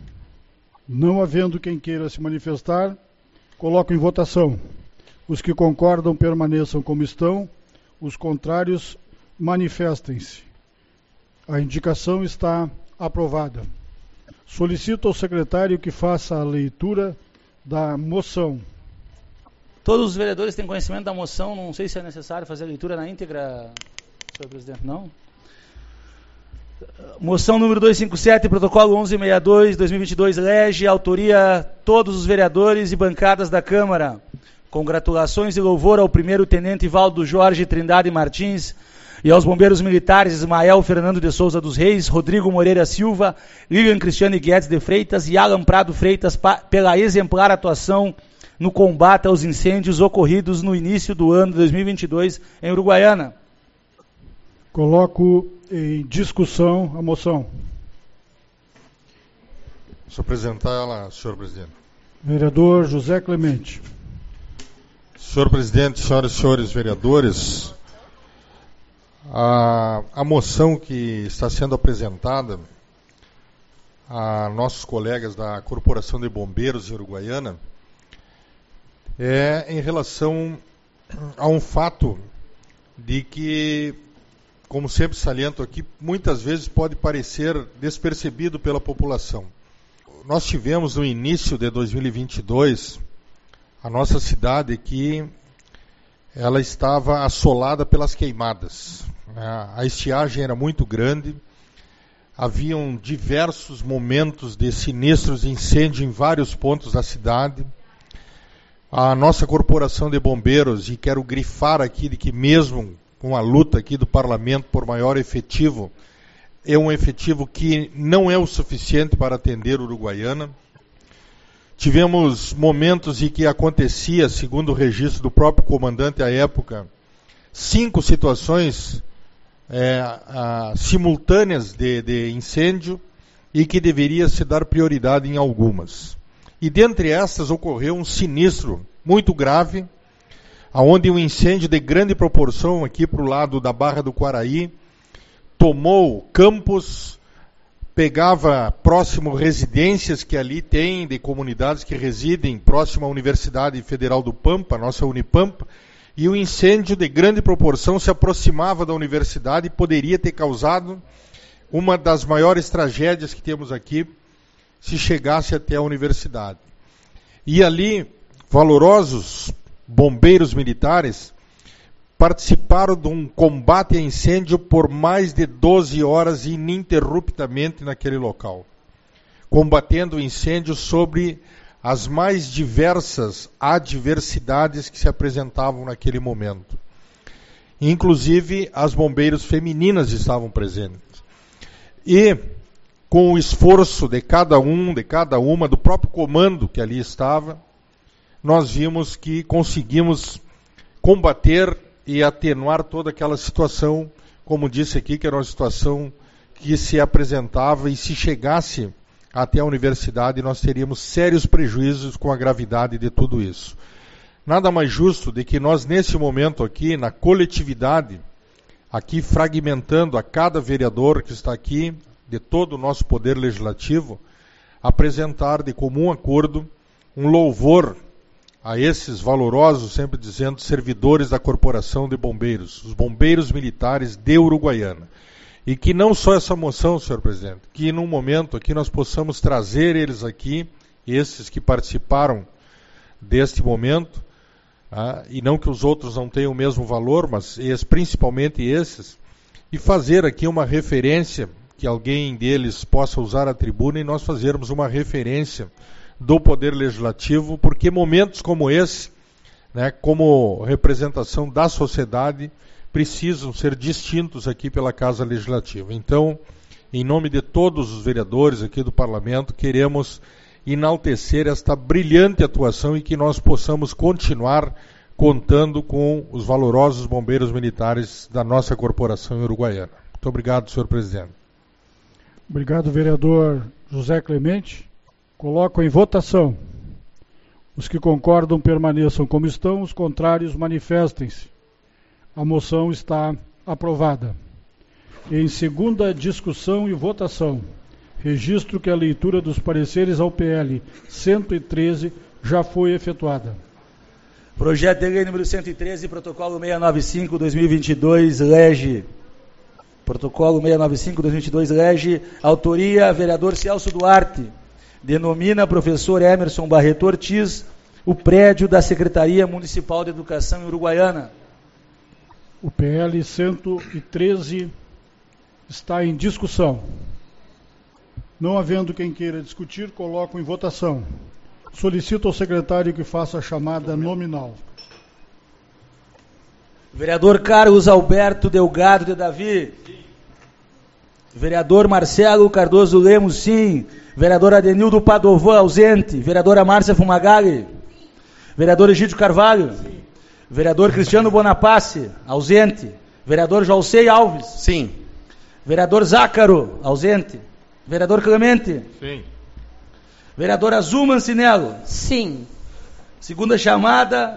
Não havendo quem queira se manifestar, coloco em votação. Os que concordam permaneçam como estão, os contrários manifestem-se. A indicação está aprovada. Solicito ao secretário que faça a leitura da moção. Todos os vereadores têm conhecimento da moção, não sei se é necessário fazer a leitura na íntegra, senhor presidente, não? Moção número duzentos e cinquenta e sete, protocolo onze sessenta e dois, dois mil e vinte e dois, lege, autoria todos os vereadores e bancadas da Câmara. Congratulações e louvor ao primeiro tenente Valdo Jorge Trindade Martins e aos bombeiros militares Ismael Fernando de Souza dos Reis, Rodrigo Moreira Silva, Lilian Cristiane Guedes de Freitas e Alan Prado Freitas pela exemplar atuação no combate aos incêndios ocorridos no início do ano de dois mil e vinte e dois em Uruguaiana. Coloco em discussão a moção. Deixa eu apresentar ela, senhor presidente. Vereador José Clemente. Senhor presidente, senhoras e senhores vereadores, a, a moção que está sendo apresentada a nossos colegas da Corporação de Bombeiros de Uruguaiana é em relação a um fato de que, como sempre saliento aqui, muitas vezes pode parecer despercebido pela população. Nós tivemos no início de dois mil e vinte e dois, a nossa cidade aqui, ela estava assolada pelas queimadas. A estiagem era muito grande, haviam diversos momentos de sinistros incêndio em vários pontos da cidade. A nossa corporação de bombeiros, e quero grifar aqui de que mesmo com a luta aqui do parlamento por maior efetivo, é um efetivo que não é o suficiente para atender Uruguaiana. Tivemos momentos em que acontecia, segundo o registro do próprio comandante à época, cinco situações é, a, simultâneas de, de incêndio e que deveria se dar prioridade em algumas. E dentre estas ocorreu um sinistro muito grave, onde um incêndio de grande proporção aqui para o lado da Barra do Quaraí tomou campos, pegava próximo residências que ali tem, de comunidades que residem próximo à Universidade Federal do Pampa, nossa Unipampa, e o incêndio de grande proporção se aproximava da universidade e poderia ter causado uma das maiores tragédias que temos aqui, se chegasse até a universidade. E ali, valorosos bombeiros militares participaram de um combate a incêndio por mais de doze horas ininterruptamente naquele local, combatendo o incêndio sobre as mais diversas adversidades que se apresentavam naquele momento. Inclusive, as bombeiras femininas estavam presentes. E, com o esforço de cada um, de cada uma, do próprio comando que ali estava, nós vimos que conseguimos combater e atenuar toda aquela situação, como disse aqui, que era uma situação que se apresentava e se chegasse até a universidade nós teríamos sérios prejuízos com a gravidade de tudo isso. Nada mais justo de que nós, nesse momento aqui, na coletividade, aqui fragmentando a cada vereador que está aqui, de todo o nosso poder legislativo, apresentar de comum acordo um louvor a esses valorosos, sempre dizendo, servidores da Corporação de Bombeiros, os bombeiros militares de Uruguaiana. E que não só essa moção, senhor presidente, que num momento aqui nós possamos trazer eles aqui, esses que participaram deste momento, ah, e não que os outros não tenham o mesmo valor, mas esses, principalmente esses, e fazer aqui uma referência, que alguém deles possa usar a tribuna e nós fazermos uma referência do Poder Legislativo, porque momentos como esse, né, como representação da sociedade, precisam ser distintos aqui pela Casa Legislativa. Então, em nome de todos os vereadores aqui do Parlamento, queremos enaltecer esta brilhante atuação e que nós possamos continuar contando com os valorosos bombeiros militares da nossa corporação em Uruguaiana. Muito obrigado, senhor presidente. Obrigado, vereador José Clemente. Coloco em votação. Os que concordam permaneçam como estão, os contrários manifestem-se. A moção está aprovada. Em segunda discussão e votação, registro que a leitura dos pareceres ao P L cento e treze já foi efetuada. Projeto de lei número cento e treze, protocolo seiscentos e noventa e cinco, dois mil e vinte e dois, lege. Protocolo seiscentos e noventa e cinco, dois mil e vinte e dois, lege. Autoria, vereador Celso Duarte. Denomina professor Emerson Barreto Ortiz o prédio da Secretaria Municipal de Educação em Uruguaiana. O P L cento e treze está em discussão. Não havendo quem queira discutir, coloco em votação. Solicito ao secretário que faça a chamada nominal. Vereador Carlos Alberto Delgado de Davi. Sim. Vereador Marcelo Cardoso Lemos, sim. Vereador Adenildo Padovan, ausente. Vereadora Márcia Fumagalli. Sim. Vereador Egídio Carvalho. Sim. Vereador Cristiano Bonapace, ausente. Vereador Jalcei Alves. Sim. Vereador Zácaro, ausente. Vereador Clemente. Sim. Vereador Azul Mancinello. Sim. Segunda chamada.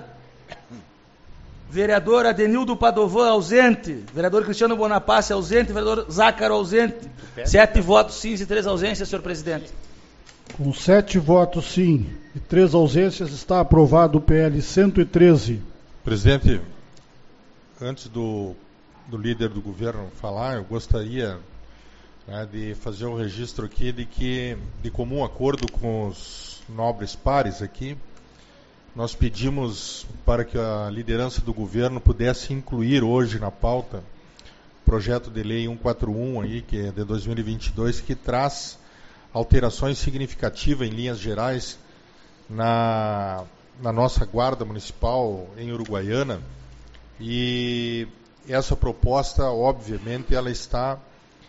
Vereador Adenildo Padovan, ausente. Vereador Cristiano Bonapace, ausente. Vereador Zácaro, ausente. Sete votos sim e três ausências, senhor presidente. Com sete votos sim e três ausências, está aprovado o P L cento e treze. Presidente, antes do, do líder do governo falar, eu gostaria, né, de fazer um registro aqui de que, de comum acordo com os nobres pares aqui, nós pedimos para que a liderança do governo pudesse incluir hoje na pauta o projeto de lei cento e quarenta e um, aí, que é de dois mil e vinte e dois, que traz alterações significativas em linhas gerais na... na nossa guarda municipal em Uruguaiana, e essa proposta, obviamente, ela está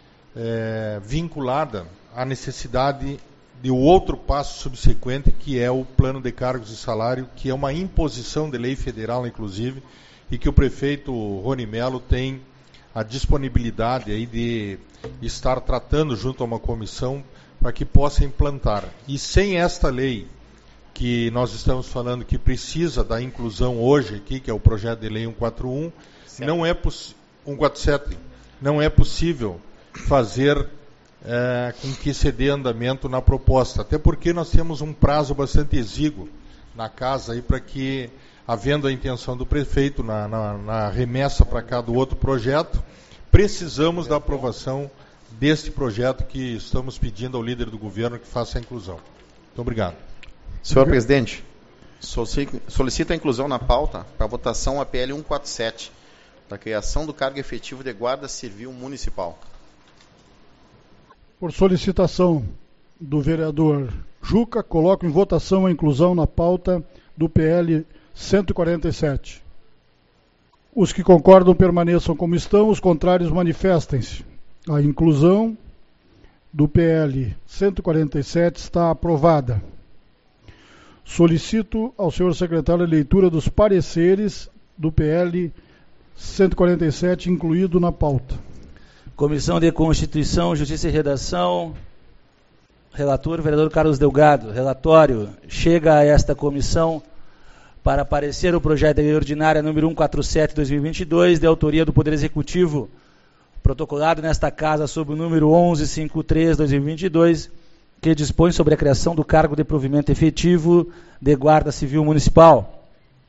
é, vinculada à necessidade de um outro passo subsequente, que é o plano de cargos e salário, que é uma imposição de lei federal, inclusive, e que o prefeito Rony Melo tem a disponibilidade aí de estar tratando junto a uma comissão para que possa implantar. E sem esta lei que nós estamos falando que precisa da inclusão hoje aqui, que é o projeto de lei cento e quarenta e um, não é cento e quarenta e sete, não é possível fazer é, com que se dê andamento na proposta, até porque nós temos um prazo bastante exíguo na casa aí para que, havendo a intenção do prefeito na, na, na remessa para cá do outro projeto, precisamos da aprovação deste projeto que estamos pedindo ao líder do governo que faça a inclusão. Muito obrigado. Senhor presidente, solicito a inclusão na pauta para votação a P L cento e quarenta e sete, da criação do cargo efetivo de guarda civil municipal. Por solicitação do vereador Juca, coloco em votação a inclusão na pauta do P L cento e quarenta e sete. Os que concordam permaneçam como estão, os contrários manifestem-se. A inclusão do P L cento e quarenta e sete está aprovada. Solicito ao senhor secretário a leitura dos pareceres do P L cento e quarenta e sete, incluído na pauta. Comissão de Constituição, Justiça e Redação. Relator, vereador Carlos Delgado. Relatório. Chega a esta comissão para aparecer o projeto de lei ordinária número cento e quarenta e sete, dois mil e vinte e dois, de autoria do Poder Executivo, protocolado nesta casa sob o número onze cinquenta e três, dois mil e vinte e dois, que dispõe sobre a criação do cargo de provimento efetivo de Guarda Civil Municipal.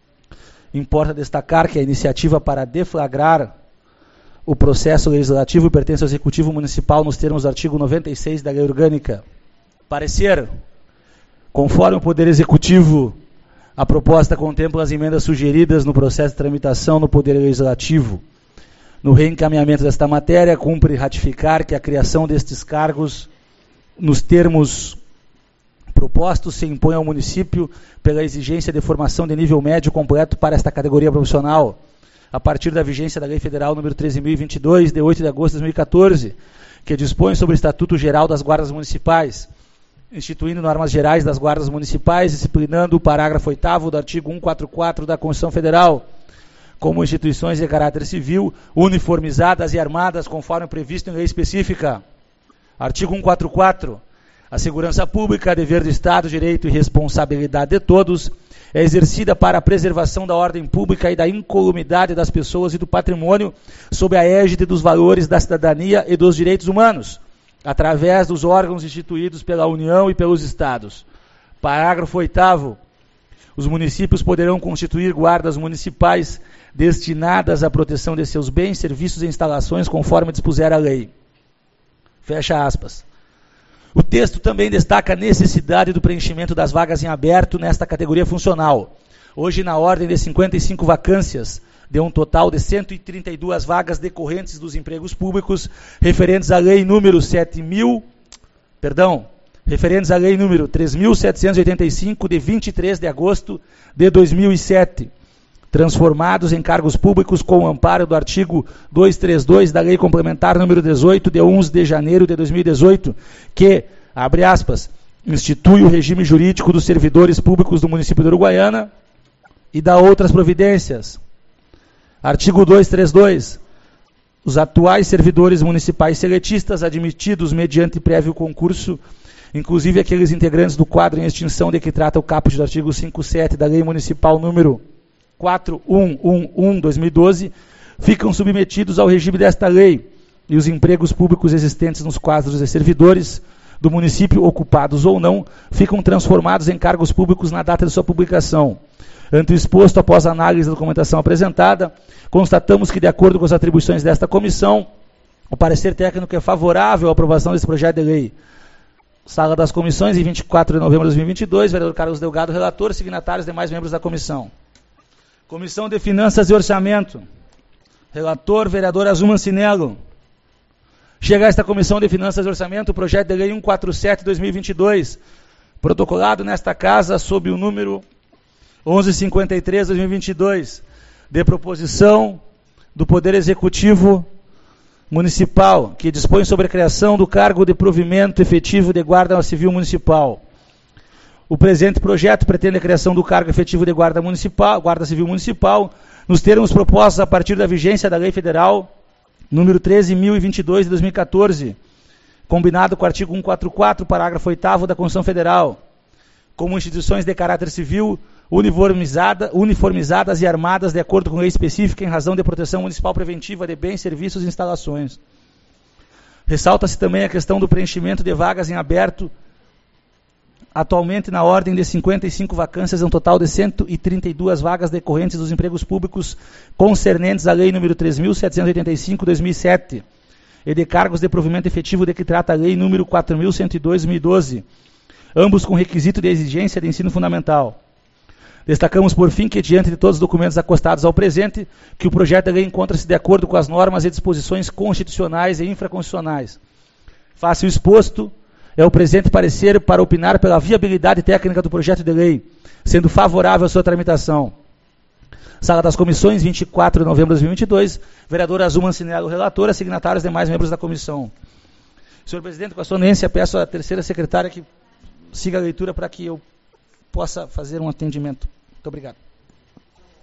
Importa destacar que a iniciativa para deflagrar o processo legislativo pertence ao Executivo Municipal nos termos do artigo noventa e seis da Lei Orgânica. Parecer. Conforme o Poder Executivo, a proposta contempla as emendas sugeridas no processo de tramitação no Poder Legislativo. No reencaminhamento desta matéria, cumpre ratificar que a criação destes cargos, nos termos propostos, se impõe ao município pela exigência de formação de nível médio completo para esta categoria profissional, a partir da vigência da Lei Federal número treze mil e vinte e dois, de oito de agosto de dois mil e catorze, que dispõe sobre o Estatuto Geral das Guardas Municipais, instituindo normas gerais das guardas municipais, disciplinando o parágrafo oitavo do artigo cento e quarenta e quatro da Constituição Federal, como instituições de caráter civil, uniformizadas e armadas conforme previsto em lei específica. Artigo cento e quarenta e quatro. A segurança pública, dever do Estado, direito e responsabilidade de todos, é exercida para a preservação da ordem pública e da incolumidade das pessoas e do patrimônio, sob a égide dos valores da cidadania e dos direitos humanos, através dos órgãos instituídos pela União e pelos Estados. Parágrafo oitavo. Os municípios poderão constituir guardas municipais destinadas à proteção de seus bens, serviços e instalações, conforme dispuser a lei. Fecha aspas. O texto também destaca a necessidade do preenchimento das vagas em aberto nesta categoria funcional. Hoje, na ordem de cinquenta e cinco vacâncias, de um total de cento e trinta e duas vagas decorrentes dos empregos públicos, referentes à lei número sete mil, perdão, referentes à lei número três mil setecentos e oitenta e cinco, de vinte e três de agosto de dois mil e sete, transformados em cargos públicos com o amparo do artigo duzentos e trinta e dois da Lei Complementar número dezoito, de onze de janeiro de dois mil e dezoito, que, abre aspas, institui o regime jurídico dos servidores públicos do município de Uruguaiana e dá outras providências. Artigo duzentos e trinta e dois. Os atuais servidores municipais seletistas admitidos mediante prévio concurso, inclusive aqueles integrantes do quadro em extinção de que trata o caput do artigo cinquenta e sete da Lei Municipal número quatrocentos e onze de dois mil e doze, ficam submetidos ao regime desta lei, e os empregos públicos existentes nos quadros de servidores do município, ocupados ou não, ficam transformados em cargos públicos na data de sua publicação. Ante o exposto, após a análise da documentação apresentada, constatamos que, de acordo com as atribuições desta comissão, o parecer técnico é favorável à aprovação desse projeto de lei. Sala das Comissões, em vinte e quatro de novembro de dois mil e vinte e dois, vereador Carlos Delgado, relator, signatários demais membros da comissão. Comissão de Finanças e Orçamento. Relator, vereador Azul Mancinello. Chega a esta Comissão de Finanças e Orçamento o projeto de lei cento e quarenta e sete, dois mil e vinte e dois, protocolado nesta casa sob o número onze cinquenta e três, dois mil e vinte e dois, de proposição do Poder Executivo Municipal, que dispõe sobre a criação do cargo de provimento efetivo de Guarda Civil Municipal. O presente projeto pretende a criação do cargo efetivo de Guarda Municipal, Guarda Civil Municipal, nos termos propostos a partir da vigência da Lei Federal número treze mil e vinte e dois de dois mil e catorze, combinado com o artigo cento e quarenta e quatro, parágrafo oitavo da Constituição Federal, como instituições de caráter civil uniformizada, uniformizadas e armadas de acordo com lei específica em razão de proteção municipal preventiva de bens, serviços e instalações. Ressalta-se também a questão do preenchimento de vagas em aberto, atualmente na ordem de cinquenta e cinco vacâncias, um total de cento e trinta e duas vagas decorrentes dos empregos públicos concernentes à Lei número três mil setecentos e oitenta e cinco, de dois mil e sete, e de cargos de provimento efetivo de que trata a Lei número quatro mil cento e dois, de dois mil e doze, ambos com requisito de exigência de ensino fundamental. Destacamos, por fim, que, diante de todos os documentos acostados ao presente, que o projeto de lei encontra-se de acordo com as normas e disposições constitucionais e infraconstitucionais. Face o exposto, é o presente parecer para opinar pela viabilidade técnica do projeto de lei, sendo favorável à sua tramitação. Sala das Comissões, vinte e quatro de novembro de dois mil e vinte e dois, vereador Azul Mancinello, relatora, signatários demais membros da comissão. Senhor presidente, com a sua anuência, peço à terceira secretária que siga a leitura para que eu possa fazer um atendimento. Muito obrigado.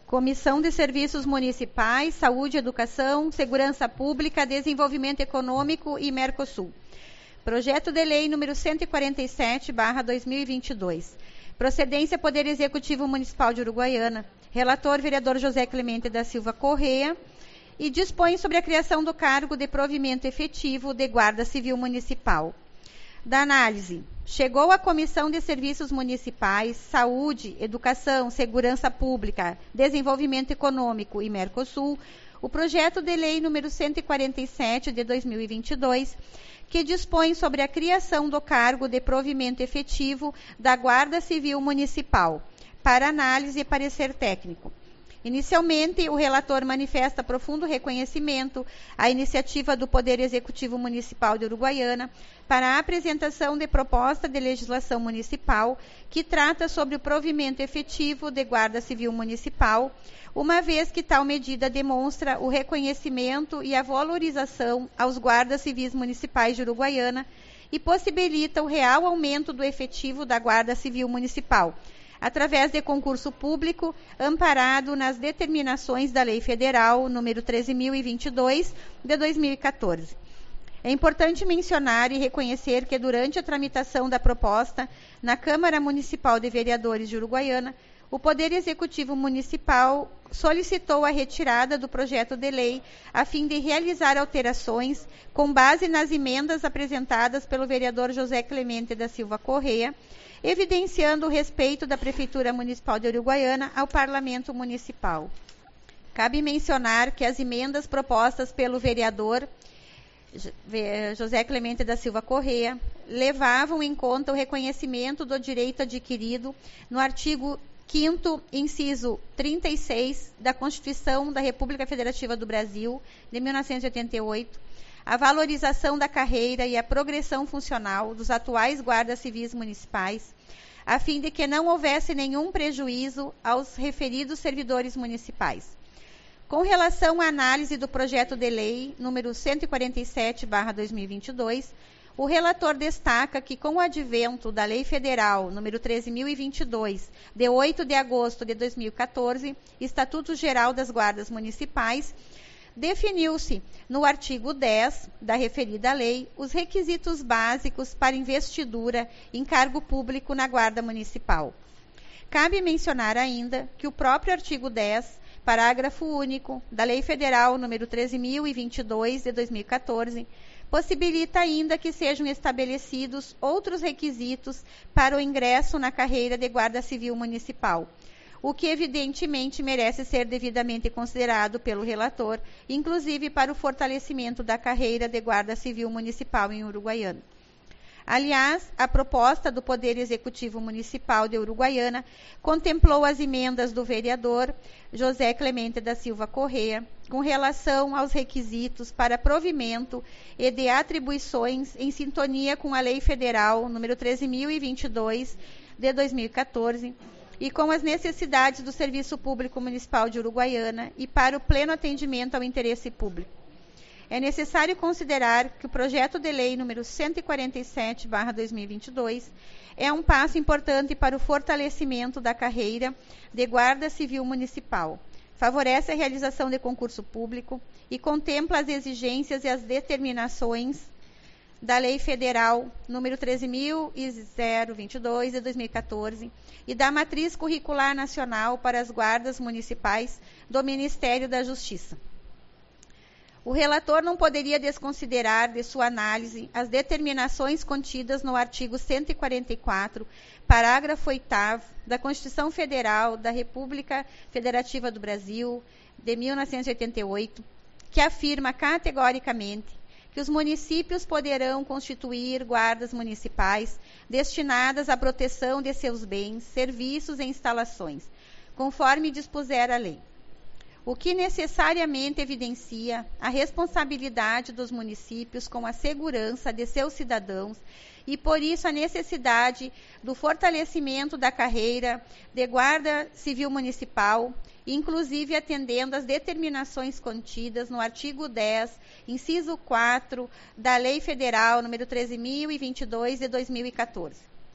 Comissão de Serviços Municipais, Saúde, Educação, Segurança Pública, Desenvolvimento Econômico e Mercosul. Projeto de Lei número cento e quarenta e sete barra dois mil e vinte e dois. Procedência Poder Executivo Municipal de Uruguaiana. Relator, vereador José Clemente da Silva Correia. E dispõe sobre a criação do cargo de provimento efetivo de Guarda Civil Municipal. Da análise, chegou à Comissão de Serviços Municipais, Saúde, Educação, Segurança Pública, Desenvolvimento Econômico e Mercosul, o projeto de lei número cento e quarenta e sete de dois mil e vinte e dois, que dispõe sobre a criação do cargo de provimento efetivo da Guarda Civil Municipal, para análise e parecer técnico. Inicialmente, o relator manifesta profundo reconhecimento à iniciativa do Poder Executivo Municipal de Uruguaiana para a apresentação de proposta de legislação municipal que trata sobre o provimento efetivo de Guarda Civil Municipal, uma vez que tal medida demonstra o reconhecimento e a valorização aos guardas civis municipais de Uruguaiana e possibilita o real aumento do efetivo da Guarda Civil Municipal, através de concurso público amparado nas determinações da Lei Federal número treze mil e vinte e dois, de dois mil e quatorze. É importante mencionar e reconhecer que, durante a tramitação da proposta na Câmara Municipal de Vereadores de Uruguaiana, o Poder Executivo Municipal solicitou a retirada do projeto de lei a fim de realizar alterações com base nas emendas apresentadas pelo vereador José Clemente da Silva Correia, evidenciando o respeito da Prefeitura Municipal de Uruguaiana ao Parlamento Municipal. Cabe mencionar que as emendas propostas pelo vereador José Clemente da Silva Correia levavam em conta o reconhecimento do direito adquirido no artigo quinto, inciso trinta e seis da Constituição da República Federativa do Brasil, de mil novecentos e oitenta e oito, a valorização da carreira e a progressão funcional dos atuais guardas civis municipais, a fim de que não houvesse nenhum prejuízo aos referidos servidores municipais. Com relação à análise do projeto de lei número cento e quarenta e sete barra dois mil e vinte e dois, o relator destaca que, com o advento da Lei Federal número treze mil e vinte e dois, de oito de agosto de dois mil e quatorze, Estatuto Geral das Guardas Municipais, definiu-se, no artigo dez da referida lei, os requisitos básicos para investidura em cargo público na Guarda Municipal. Cabe mencionar ainda que o próprio artigo dez, parágrafo único, da Lei Federal número treze mil e vinte e dois, de dois mil e quatorze, possibilita ainda que sejam estabelecidos outros requisitos para o ingresso na carreira de Guarda Civil Municipal, o que evidentemente merece ser devidamente considerado pelo relator, inclusive para o fortalecimento da carreira de Guarda Civil Municipal em Uruguaiana. Aliás, a proposta do Poder Executivo Municipal de Uruguaiana contemplou as emendas do vereador José Clemente da Silva Correia com relação aos requisitos para provimento e de atribuições em sintonia com a Lei Federal número treze mil e vinte e dois, de dois mil e quatorze, e com as necessidades do Serviço Público Municipal de Uruguaiana e para o pleno atendimento ao interesse público. É necessário considerar que o projeto de lei número cento e quarenta e sete barra dois mil e vinte e dois é um passo importante para o fortalecimento da carreira de Guarda Civil Municipal, favorece a realização de concurso público e contempla as exigências e as determinações da Lei Federal número treze mil e vinte e dois, de dois mil e quatorze, e da Matriz Curricular Nacional para as Guardas Municipais do Ministério da Justiça. O relator não poderia desconsiderar de sua análise as determinações contidas no artigo cento e quarenta e quatro, parágrafo oitavo, da Constituição Federal da República Federativa do Brasil, de mil novecentos e oitenta e oito, que afirma categoricamente que os municípios poderão constituir guardas municipais destinadas à proteção de seus bens, serviços e instalações, conforme dispuser a lei, o que necessariamente evidencia a responsabilidade dos municípios com a segurança de seus cidadãos e, por isso, a necessidade do fortalecimento da carreira de Guarda Civil Municipal, inclusive atendendo às determinações contidas no artigo dez, inciso quatro, da Lei Federal número treze mil e vinte e dois, de dois mil e quatorze.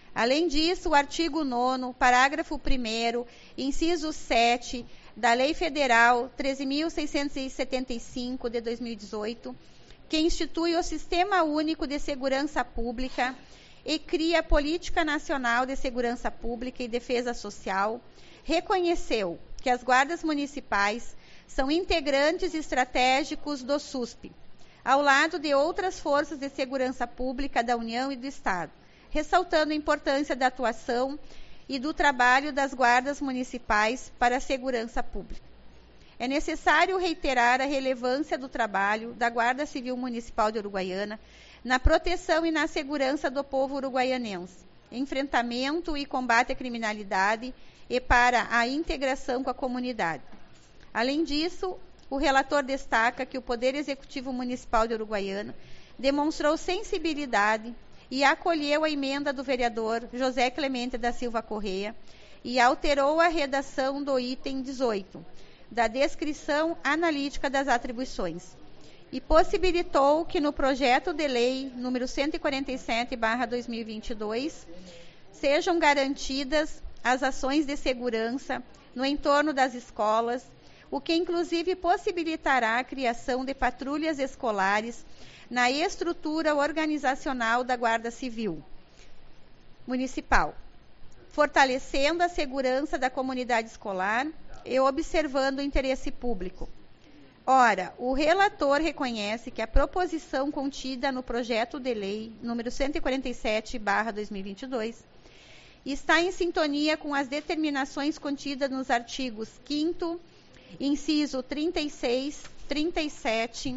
Além disso, o artigo nono, parágrafo primeiro, inciso sete, da Lei Federal treze mil seiscentos e setenta e cinco, de dois mil e dezoito, que institui o Sistema Único de Segurança Pública e cria a Política Nacional de Segurança Pública e Defesa Social, reconheceu que as guardas municipais são integrantes estratégicos do S U S P, ao lado de outras forças de segurança pública da União e do Estado, ressaltando a importância da atuação e do trabalho das guardas municipais para a segurança pública. É necessário reiterar a relevância do trabalho da Guarda Civil Municipal de Uruguaiana na proteção e na segurança do povo uruguaianense, enfrentamento e combate à criminalidade e para a integração com a comunidade. Além disso, o relator destaca que o Poder Executivo Municipal de Uruguaiana demonstrou sensibilidade e acolheu a emenda do vereador José Clemente da Silva Correia e alterou a redação do item dezoito, da descrição analítica das atribuições, e possibilitou que no projeto de lei número cento e quarenta e sete barra dois mil e vinte e dois sejam garantidas as ações de segurança no entorno das escolas, o que inclusive possibilitará a criação de patrulhas escolares na estrutura organizacional da Guarda Civil Municipal, fortalecendo a segurança da comunidade escolar e observando o interesse público. Ora, o relator reconhece que a proposição contida no projeto de lei número cento e quarenta e sete barra dois mil e vinte e dois está em sintonia com as determinações contidas nos artigos quinto, inciso trinta e seis, trinta e sete,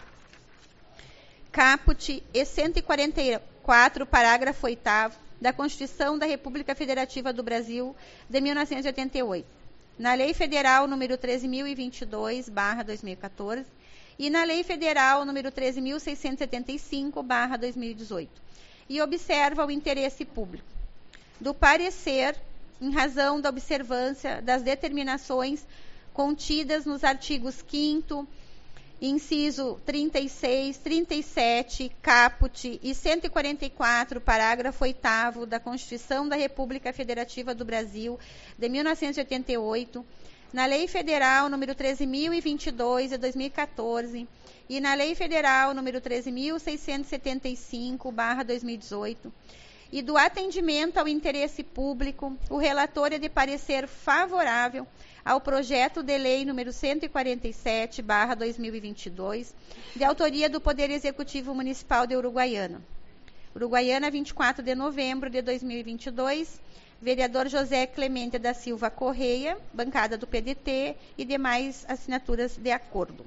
caput e cento e quarenta e quatro, parágrafo oitavo, da Constituição da República Federativa do Brasil de mil novecentos e oitenta e oito, na Lei Federal número treze mil e vinte e dois barra dois mil e quatorze e na Lei Federal número treze mil seiscentos e setenta e cinco barra dois mil e dezoito, e observa o interesse público. Do parecer, em razão da observância das determinações contidas nos artigos quinto, inciso trinta e seis, trinta e sete, caput e cento e quarenta e quatro, parágrafo oitavo da Constituição da República Federativa do Brasil de mil novecentos e oitenta e oito, na Lei Federal número treze mil e vinte e dois de dois mil e quatorze e na Lei Federal número treze mil seiscentos e setenta e cinco barra dois mil e dezoito, e do atendimento ao interesse público, o relator é de parecer favorável ao projeto de lei número cento e quarenta e sete barra dois mil e vinte e dois, de autoria do Poder Executivo Municipal de Uruguaiana. Uruguaiana, vinte e quatro de novembro de dois mil e vinte e dois, vereador José Clemente da Silva Correia, bancada do P D T e demais assinaturas de acordo.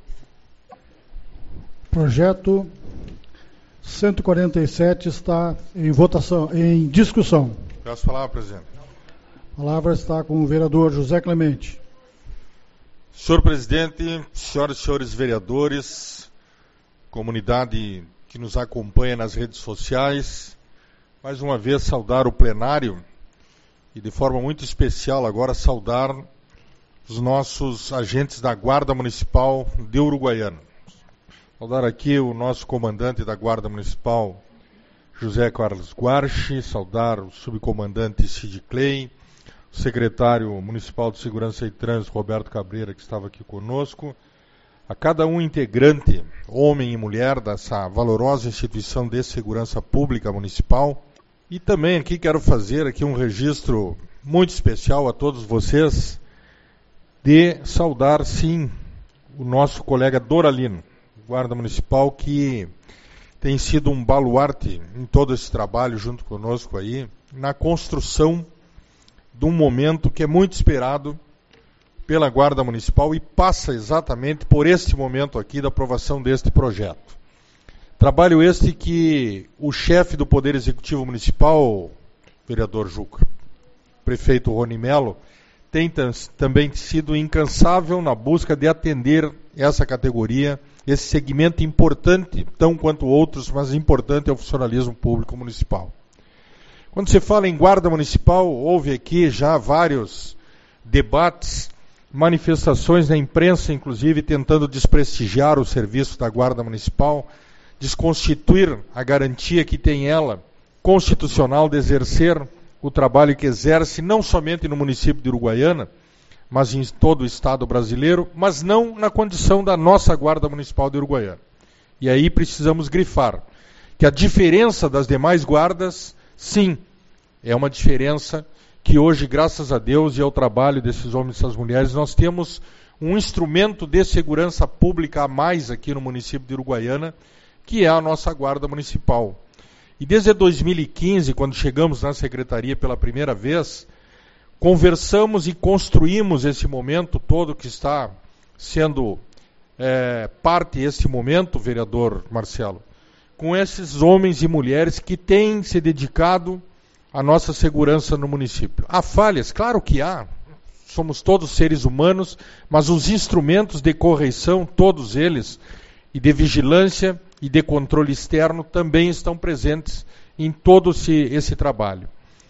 Projeto cento e quarenta e sete está em votação, em discussão. Peço a palavra, presidente. A palavra está com o vereador José Clemente. Senhor presidente, senhoras e senhores vereadores, comunidade que nos acompanha nas redes sociais, mais uma vez saudar o plenário e de forma muito especial agora saudar os nossos agentes da Guarda Municipal de Uruguaiana. Saudar aqui o nosso comandante da Guarda Municipal, José Carlos Guarchi, saudar o subcomandante Cid Clay, o secretário municipal de Segurança e Trânsito, Roberto Cabreira, que estava aqui conosco, a cada um integrante, homem e mulher, dessa valorosa instituição de segurança pública municipal. E também aqui quero fazer aqui um registro muito especial a todos vocês, de saudar, sim, o nosso colega Doralino, Guarda Municipal, que tem sido um baluarte em todo esse trabalho junto conosco aí, na construção de um momento que é muito esperado pela Guarda Municipal e passa exatamente por este momento aqui da aprovação deste projeto. Trabalho este que o chefe do Poder Executivo Municipal, vereador Juca, prefeito Rony Melo, tem também sido incansável na busca de atender essa categoria, esse segmento importante, tão quanto outros, mas importante é o funcionalismo público municipal. Quando se fala em guarda municipal, houve aqui já vários debates, manifestações na imprensa, inclusive, tentando desprestigiar o serviço da guarda municipal, desconstituir a garantia que tem ela constitucional de exercer o trabalho que exerce, não somente no município de Uruguaiana, mas em todo o Estado brasileiro, mas não na condição da nossa Guarda Municipal de Uruguaiana. E aí precisamos grifar que a diferença das demais guardas, sim, é uma diferença que hoje, graças a Deus e ao trabalho desses homens e dessas mulheres, nós temos um instrumento de segurança pública a mais aqui no município de Uruguaiana, que é a nossa Guarda Municipal. E desde dois mil e quinze, quando chegamos na Secretaria pela primeira vez, conversamos e construímos esse momento todo que está sendo é, parte desse momento, vereador Marcelo, com esses homens e mulheres que têm se dedicado à nossa segurança no município. Há falhas? Claro que há. Somos todos seres humanos, mas os instrumentos de correção, todos eles, e de vigilância e de controle externo, também estão presentes em todo esse, esse trabalho.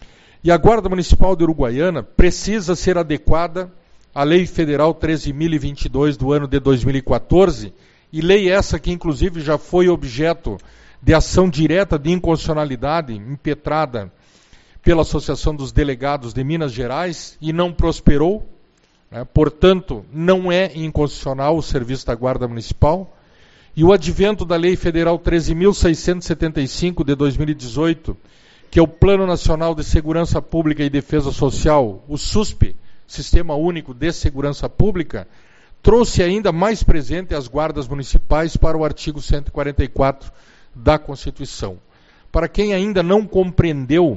E a Guarda Municipal de Uruguaiana precisa ser adequada à Lei Federal treze mil e vinte e dois do ano de dois mil e quatorze, e lei essa que inclusive já foi objeto de ação direta de inconstitucionalidade impetrada pela Associação dos Delegados de Minas Gerais e não prosperou, né? Portanto, não é inconstitucional o serviço da Guarda Municipal. E o advento da Lei Federal treze mil seiscentos e setenta e cinco de dois mil e dezoito, que é o Plano Nacional de Segurança Pública e Defesa Social, o SUSP, Sistema Único de Segurança Pública, trouxe ainda mais presente as guardas municipais para o artigo cento e quarenta e quatro da Constituição. Para quem ainda não compreendeu,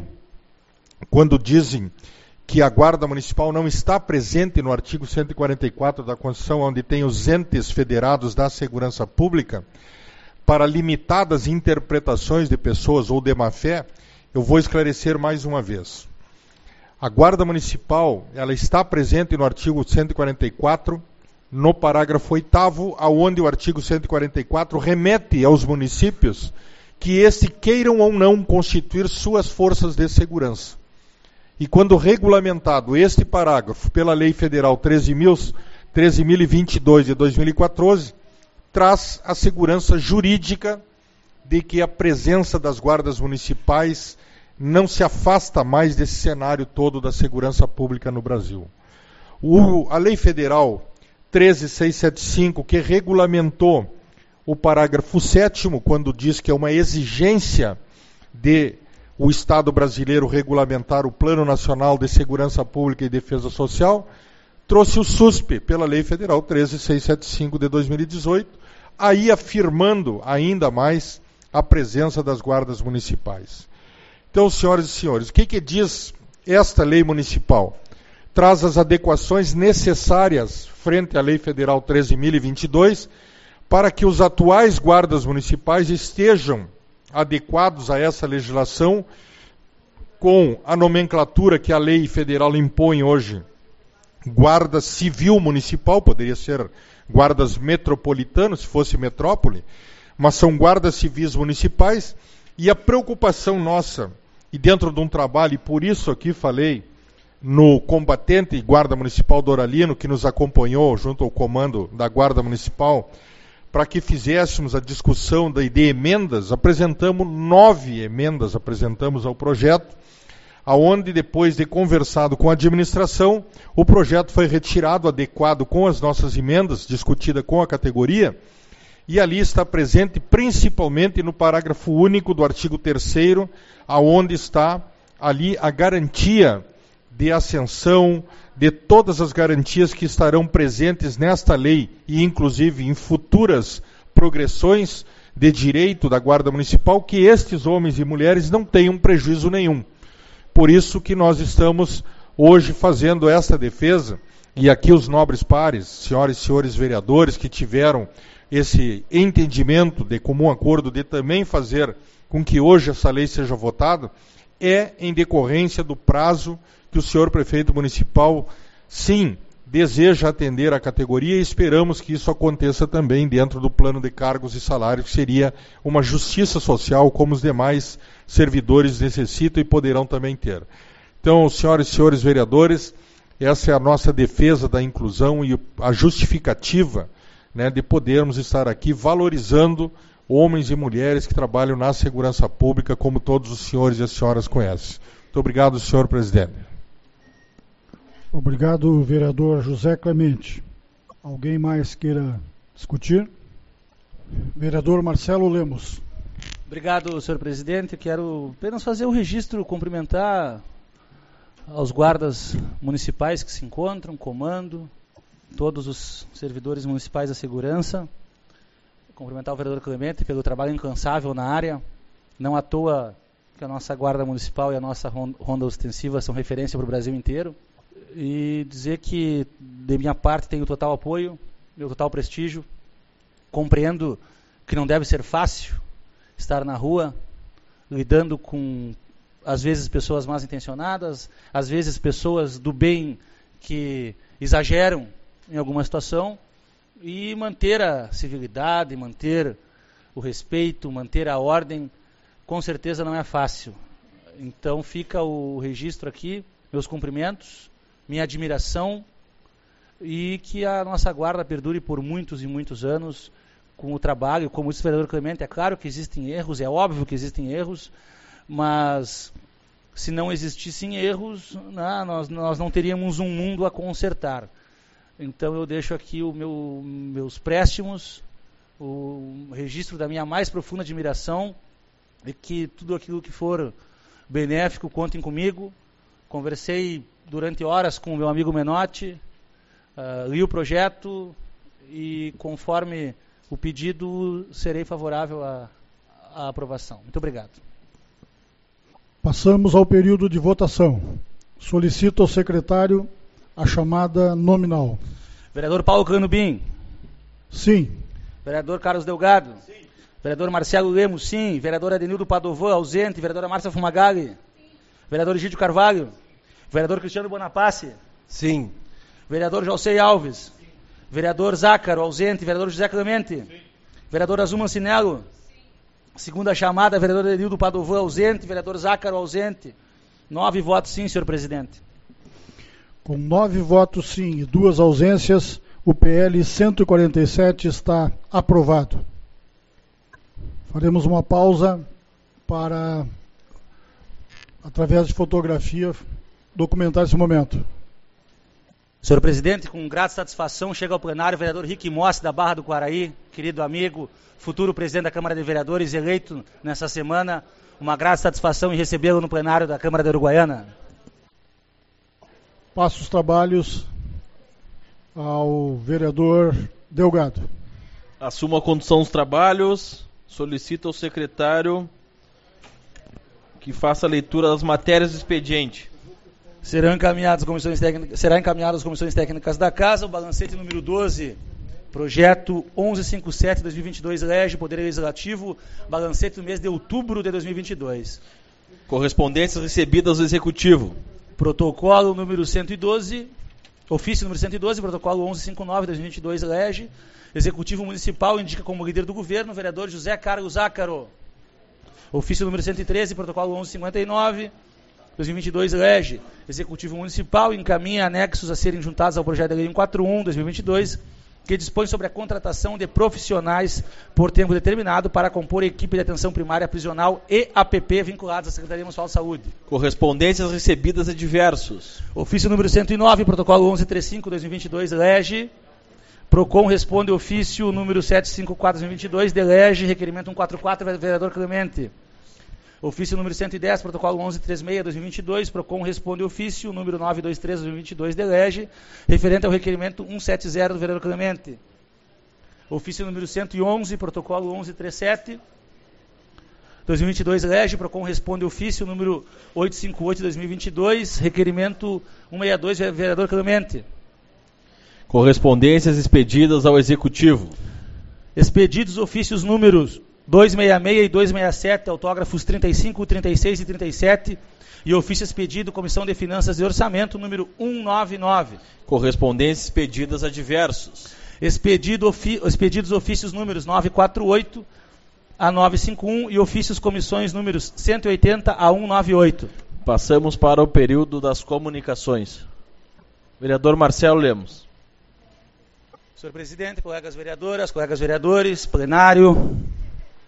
quando dizem que a Guarda Municipal não está presente no artigo cento e quarenta e quatro da Constituição, onde tem os entes federados da segurança pública, para limitadas interpretações de pessoas ou de má-fé, eu vou esclarecer mais uma vez. A Guarda Municipal, ela está presente no artigo cento e quarenta e quatro, no parágrafo oitavo, aonde o artigo cento e quarenta e quatro remete aos municípios que estes queiram ou não constituir suas forças de segurança. E quando regulamentado este parágrafo pela Lei Federal treze mil e vinte e dois de dois mil e quatorze, traz a segurança jurídica de que a presença das guardas municipais não se afasta mais desse cenário todo da segurança pública no Brasil. O, a Lei Federal treze mil seiscentos e setenta e cinco, que regulamentou o parágrafo sétimo, quando diz que é uma exigência de o Estado brasileiro regulamentar o Plano Nacional de Segurança Pública e Defesa Social, trouxe o SUSP pela Lei Federal treze mil seiscentos e setenta e cinco de dois mil e dezoito, aí afirmando ainda mais a presença das guardas municipais. Então, senhoras e senhores, o que, que diz esta lei municipal? Traz as adequações necessárias frente à Lei Federal treze mil e vinte e dois para que os atuais guardas municipais estejam adequados a essa legislação com a nomenclatura que a lei federal impõe hoje. Guarda Civil Municipal, poderia ser guardas metropolitanos, se fosse metrópole, mas são guardas civis municipais, e a preocupação nossa, e dentro de um trabalho, e por isso aqui falei no combatente Guarda Municipal Doralino, que nos acompanhou junto ao comando da Guarda Municipal, para que fizéssemos a discussão de, de emendas, apresentamos nove emendas, apresentamos ao projeto, aonde depois de conversado com a administração, o projeto foi retirado, adequado com as nossas emendas, discutida com a categoria, e ali está presente principalmente no parágrafo único do artigo terceiro, aonde está ali a garantia de ascensão, de todas as garantias que estarão presentes nesta lei e inclusive em futuras progressões de direito da Guarda Municipal, que estes homens e mulheres não tenham prejuízo nenhum. Por isso que nós estamos hoje fazendo essa defesa, e aqui os nobres pares, senhoras e senhores vereadores que tiveram esse entendimento de comum acordo de também fazer com que hoje essa lei seja votada, é em decorrência do prazo que o senhor prefeito municipal, sim, deseja atender a categoria, e esperamos que isso aconteça também dentro do plano de cargos e salários, que seria uma justiça social como os demais servidores necessitam e poderão também ter. Então, senhoras e senhores vereadores, essa é a nossa defesa da inclusão e a justificativa, né, de podermos estar aqui valorizando homens e mulheres que trabalham na segurança pública, como todos os senhores e as senhoras conhecem. Muito obrigado, senhor presidente. Obrigado, vereador José Clemente. Alguém mais queira discutir? Vereador Marcelo Lemos. Obrigado, senhor presidente. Quero apenas fazer o registro, cumprimentar aos guardas municipais que se encontram, comando, todos os servidores municipais da segurança. Cumprimentar o vereador Clemente pelo trabalho incansável na área. Não à toa que a nossa guarda municipal e a nossa ronda ostensiva são referência para o Brasil inteiro. E dizer que, de minha parte, tenho total apoio, meu total prestígio. Compreendo que não deve ser fácil estar na rua, lidando com, às vezes, pessoas mal intencionadas, às vezes pessoas do bem que exageram em alguma situação, e manter a civilidade, manter o respeito, manter a ordem, com certeza não é fácil. Então fica o registro aqui, meus cumprimentos, minha admiração, e que a nossa guarda perdure por muitos e muitos anos com o trabalho. Como disse o vereador Clemente, é claro que existem erros, é óbvio que existem erros, mas se não existissem erros, não, nós, nós não teríamos um mundo a consertar. Então eu deixo aqui o meu, meus préstimos, o registro da minha mais profunda admiração, e que tudo aquilo que for benéfico, contem comigo. Conversei durante horas com o meu amigo Menotti, uh, li o projeto e, conforme o pedido, serei favorável à, à aprovação. Muito obrigado. Passamos ao período de votação. Solicito ao secretário a chamada nominal. Vereador Paulo Canubim. Sim. Vereador Carlos Delgado. Sim. Vereador Marcelo Lemos, sim. Vereador Adenildo Padovan, ausente. Vereadora Márcia Fumagalli. Sim. Vereador Egídio Carvalho. Vereador Cristiano Bonapace. Sim. Vereador Jalcei Alves. Sim. Vereador Zácaro, ausente. Vereador José Clemente. Sim. Vereador Azul Mancinello. Sim. Segunda chamada, vereador Adenildo Padovan, ausente. Vereador Zácaro, ausente. Nove votos sim, senhor presidente. Com nove votos sim e duas ausências, o P L cento e quarenta e sete está aprovado. Faremos uma pausa para, através de fotografia, documentar esse momento. Senhor presidente, com grata satisfação, chega ao plenário o vereador Rick Mossi, da Barra do Quaraí, querido amigo, futuro presidente da Câmara de Vereadores, eleito nessa semana. Uma grata satisfação em recebê-lo no plenário da Câmara da Uruguaiana. Passo os trabalhos ao vereador Delgado. Assumo a condução dos trabalhos. Solicito ao secretário que faça a leitura das matérias do expediente. Serão encaminhadas às comissões técnicas, será encaminhado às comissões técnicas da Casa o balancete número doze, projeto onze cinquenta e sete de dois mil e vinte e dois, Lege, Poder Legislativo, balancete do mês de outubro de dois mil e vinte e dois. Correspondências recebidas do Executivo. Protocolo número cento e doze, ofício número cento e doze, protocolo onze cinquenta e nove de dois mil e vinte e dois, Lege. Executivo Municipal indica como líder do governo o vereador José Carlos Zácaro. Ofício número cento e treze, protocolo onze cinquenta e nove de dois mil e vinte e dois, Lege. Executivo Municipal encaminha anexos a serem juntados ao projeto de lei cento e quarenta e um de dois mil e vinte e dois, que dispõe sobre a contratação de profissionais por tempo determinado para compor a equipe de atenção primária prisional e A P P vinculados à Secretaria Municipal de Saúde. Correspondências recebidas a diversos. Ofício número cento e nove, protocolo onze trinta e cinco de dois mil e vinte e dois, Lege. Procon responde ofício número setecentos e cinquenta e quatro de dois mil e vinte e dois, Delege, requerimento cento e quarenta e quatro, vereador Clemente. Ofício número cento e dez, protocolo onze trinta e seis de dois mil e vinte e dois, Procon responde ofício número novecentos e vinte e três de dois mil e vinte e dois, Delege, referente ao requerimento cento e setenta do vereador Clemente. Ofício número cento e onze, protocolo onze trinta e sete de dois mil e vinte e dois, Lege, Procon responde ofício número oitocentos e cinquenta e oito de dois mil e vinte e dois, requerimento cento e sessenta e dois, vereador Clemente. Correspondências expedidas ao Executivo. Expedidos ofícios números duzentos e sessenta e seis e duzentos e sessenta e sete, autógrafos trinta e cinco, trinta e seis e trinta e sete, e ofício expedido Comissão de Finanças e Orçamento número cento e noventa e nove. Correspondências expedidas a diversos. Expedido ofi- expedidos ofícios números novecentos e quarenta e oito a novecentos e cinquenta e um e ofícios comissões números cento e oitenta a cento e noventa e oito. Passamos para o período das comunicações. Vereador Marcelo Lemos. Senhor presidente, colegas vereadoras, colegas vereadores, plenário,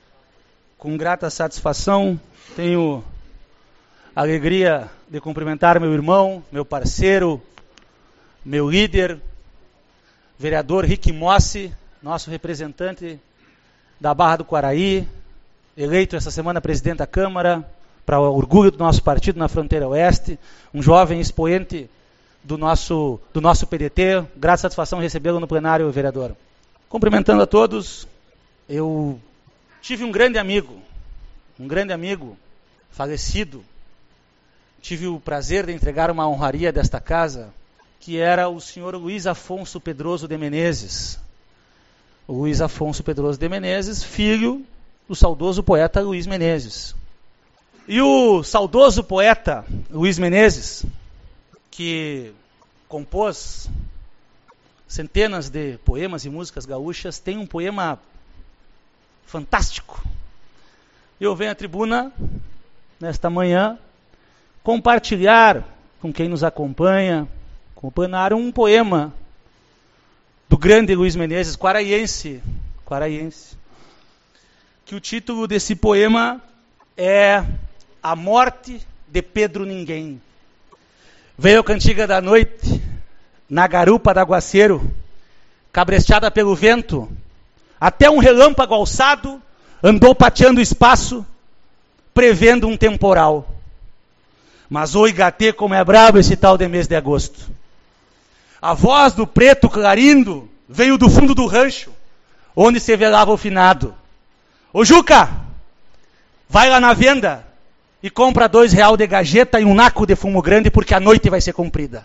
com grata satisfação, tenho a alegria de cumprimentar meu irmão, meu parceiro, meu líder, vereador Rick Mossi, nosso representante da Barra do Quaraí, eleito essa semana presidente da Câmara, para o orgulho do nosso partido na fronteira oeste, um jovem expoente do nosso, do nosso P D T, grata satisfação recebê-lo no plenário, vereador. Cumprimentando a todos, eu tive um grande amigo, um grande amigo, falecido, tive o prazer de entregar uma honraria desta casa, que era o senhor Luiz Afonso Pedroso de Menezes. O Luiz Afonso Pedroso de Menezes, filho do saudoso poeta Luiz Menezes. E o saudoso poeta Luiz Menezes, que compôs centenas de poemas e músicas gaúchas, tem um poema fantástico. Eu venho à tribuna, nesta manhã, compartilhar com quem nos acompanha, com o plenário, um poema do grande Luiz Menezes, quaraiense, quaraiense, que o título desse poema é A Morte de Pedro Ninguém. Veio a cantiga da noite, na garupa do aguaceiro, cabresteada pelo vento, até um relâmpago alçado andou pateando o espaço, prevendo um temporal. Mas oi gatê, como é brabo esse tal de mês de agosto. A voz do preto clarindo veio do fundo do rancho, onde se velava o finado. Ô Juca, vai lá na venda e compra dois real de gajeta e um naco de fumo grande, porque a noite vai ser comprida.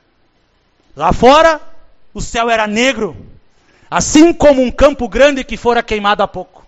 Lá fora, o céu era negro, assim como um campo grande que fora queimado há pouco.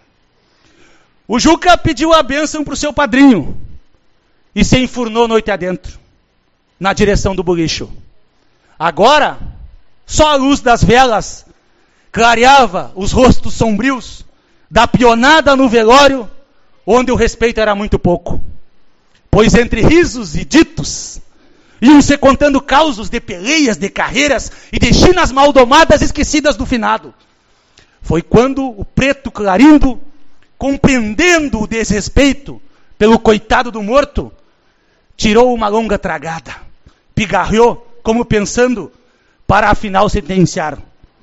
O Juca pediu a bênção para o seu padrinho e se enfurnou noite adentro, na direção do bolicho. Agora, só a luz das velas clareava os rostos sombrios da pionada no velório, onde o respeito era muito pouco. Pois entre risos e ditos, iam se contando causos de peleias, de carreiras e de chinas maldomadas esquecidas do finado. Foi quando o preto clarindo, compreendendo o desrespeito pelo coitado do morto, tirou uma longa tragada, pigarreou, como pensando, para afinal sentenciar.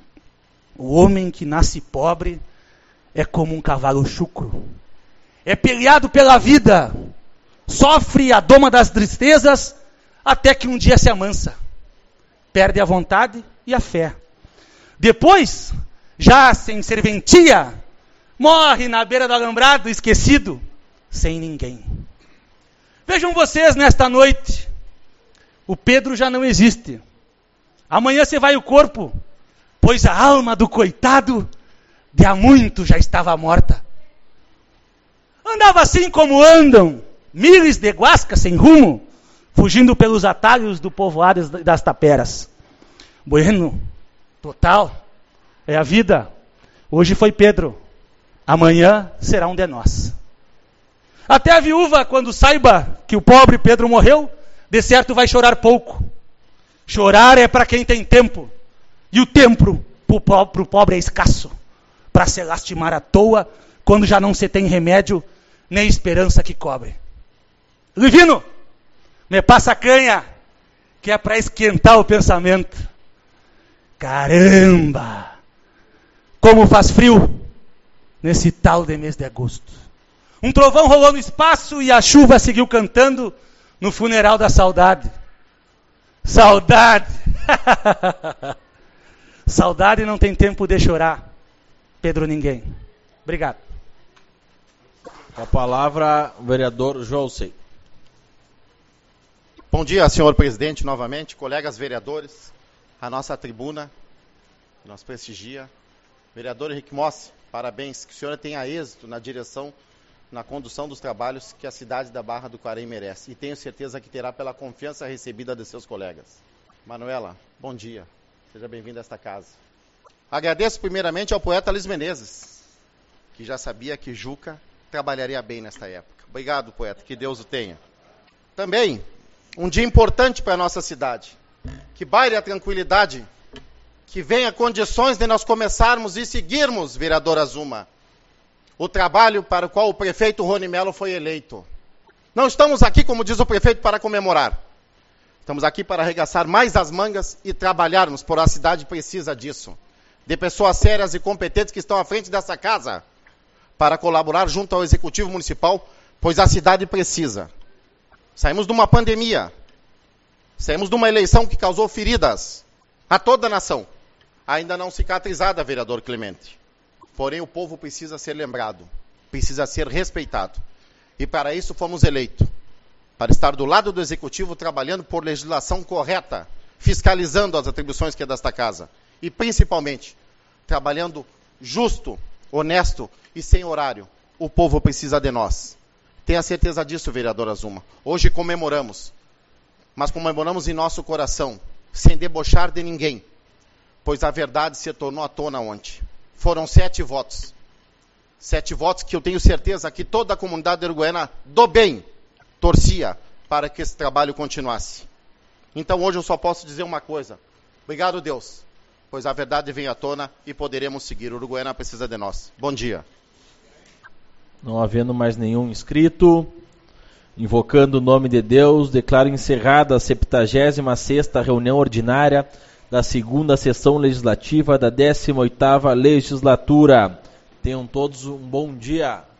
O homem que nasce pobre é como um cavalo chucro. É peleado pela vida, sofre a doma das tristezas, até que um dia se amansa. Perde a vontade e a fé. Depois, já sem serventia, morre na beira do alambrado, esquecido, sem ninguém. Vejam vocês nesta noite, o Pedro já não existe. Amanhã se vai o corpo, pois a alma do coitado de há muito já estava morta. Andava assim como andam milhares de guascas sem rumo, fugindo pelos atalhos do povoado das taperas. Bueno, total, é a vida. Hoje foi Pedro, amanhã será um de nós. Até a viúva, quando saiba que o pobre Pedro morreu, de certo vai chorar pouco. Chorar é para quem tem tempo, e o tempo para o pobre é escasso, para se lastimar à toa, quando já não se tem remédio, nem esperança que cobre. Livino, me passa a canha, que é para esquentar o pensamento. Caramba, como faz frio nesse tal de mês de agosto. Um trovão rolou no espaço e a chuva seguiu cantando no funeral da saudade. Saudade! Saudade não tem tempo de chorar. Pedro Ninguém. Obrigado. Com a palavra, o vereador José. Bom dia, senhor presidente, novamente, colegas vereadores, a nossa tribuna, que nos prestigia. Vereador Henrique Mossi, parabéns, que o senhor tenha êxito na direção, na condução dos trabalhos que a cidade da Barra do Quaraí merece. E tenho certeza que terá pela confiança recebida de seus colegas. Manuela, bom dia. Seja bem-vinda a esta casa. Agradeço primeiramente ao poeta Luiz Menezes, que já sabia que Juca trabalharia bem nesta época. Obrigado, poeta, que Deus o tenha. Também, um dia importante para a nossa cidade. Que baile a tranquilidade, que venha condições de nós começarmos e seguirmos, vereadora Zuma, o trabalho para o qual o prefeito Rony Mello foi eleito. Não estamos aqui, como diz o prefeito, para comemorar. Estamos aqui para arregaçar mais as mangas e trabalharmos, por a cidade precisa disso. De pessoas sérias e competentes que estão à frente dessa casa, para colaborar junto ao Executivo Municipal, pois a cidade precisa. Saímos de uma pandemia, saímos de uma eleição que causou feridas a toda a nação, ainda não cicatrizada, vereador Clemente. Porém, o povo precisa ser lembrado, precisa ser respeitado. E para isso fomos eleitos, para estar do lado do Executivo, trabalhando por legislação correta, fiscalizando as atribuições que é desta casa. E, principalmente, trabalhando justo, honesto e sem horário. O povo precisa de nós. Tenha certeza disso, vereadora Zuma. Hoje comemoramos, mas comemoramos em nosso coração, sem debochar de ninguém, pois a verdade se tornou à tona ontem. Foram sete votos. Sete votos que eu tenho certeza que toda a comunidade de Uruguaiana do bem torcia para que esse trabalho continuasse. Então hoje eu só posso dizer uma coisa. Obrigado, Deus, pois a verdade vem à tona e poderemos seguir. Uruguaiana precisa de nós. Bom dia. Não havendo mais nenhum inscrito, invocando o nome de Deus, declaro encerrada a septagésima sexta reunião ordinária da segunda sessão legislativa da décima oitava legislatura. Tenham todos um bom dia.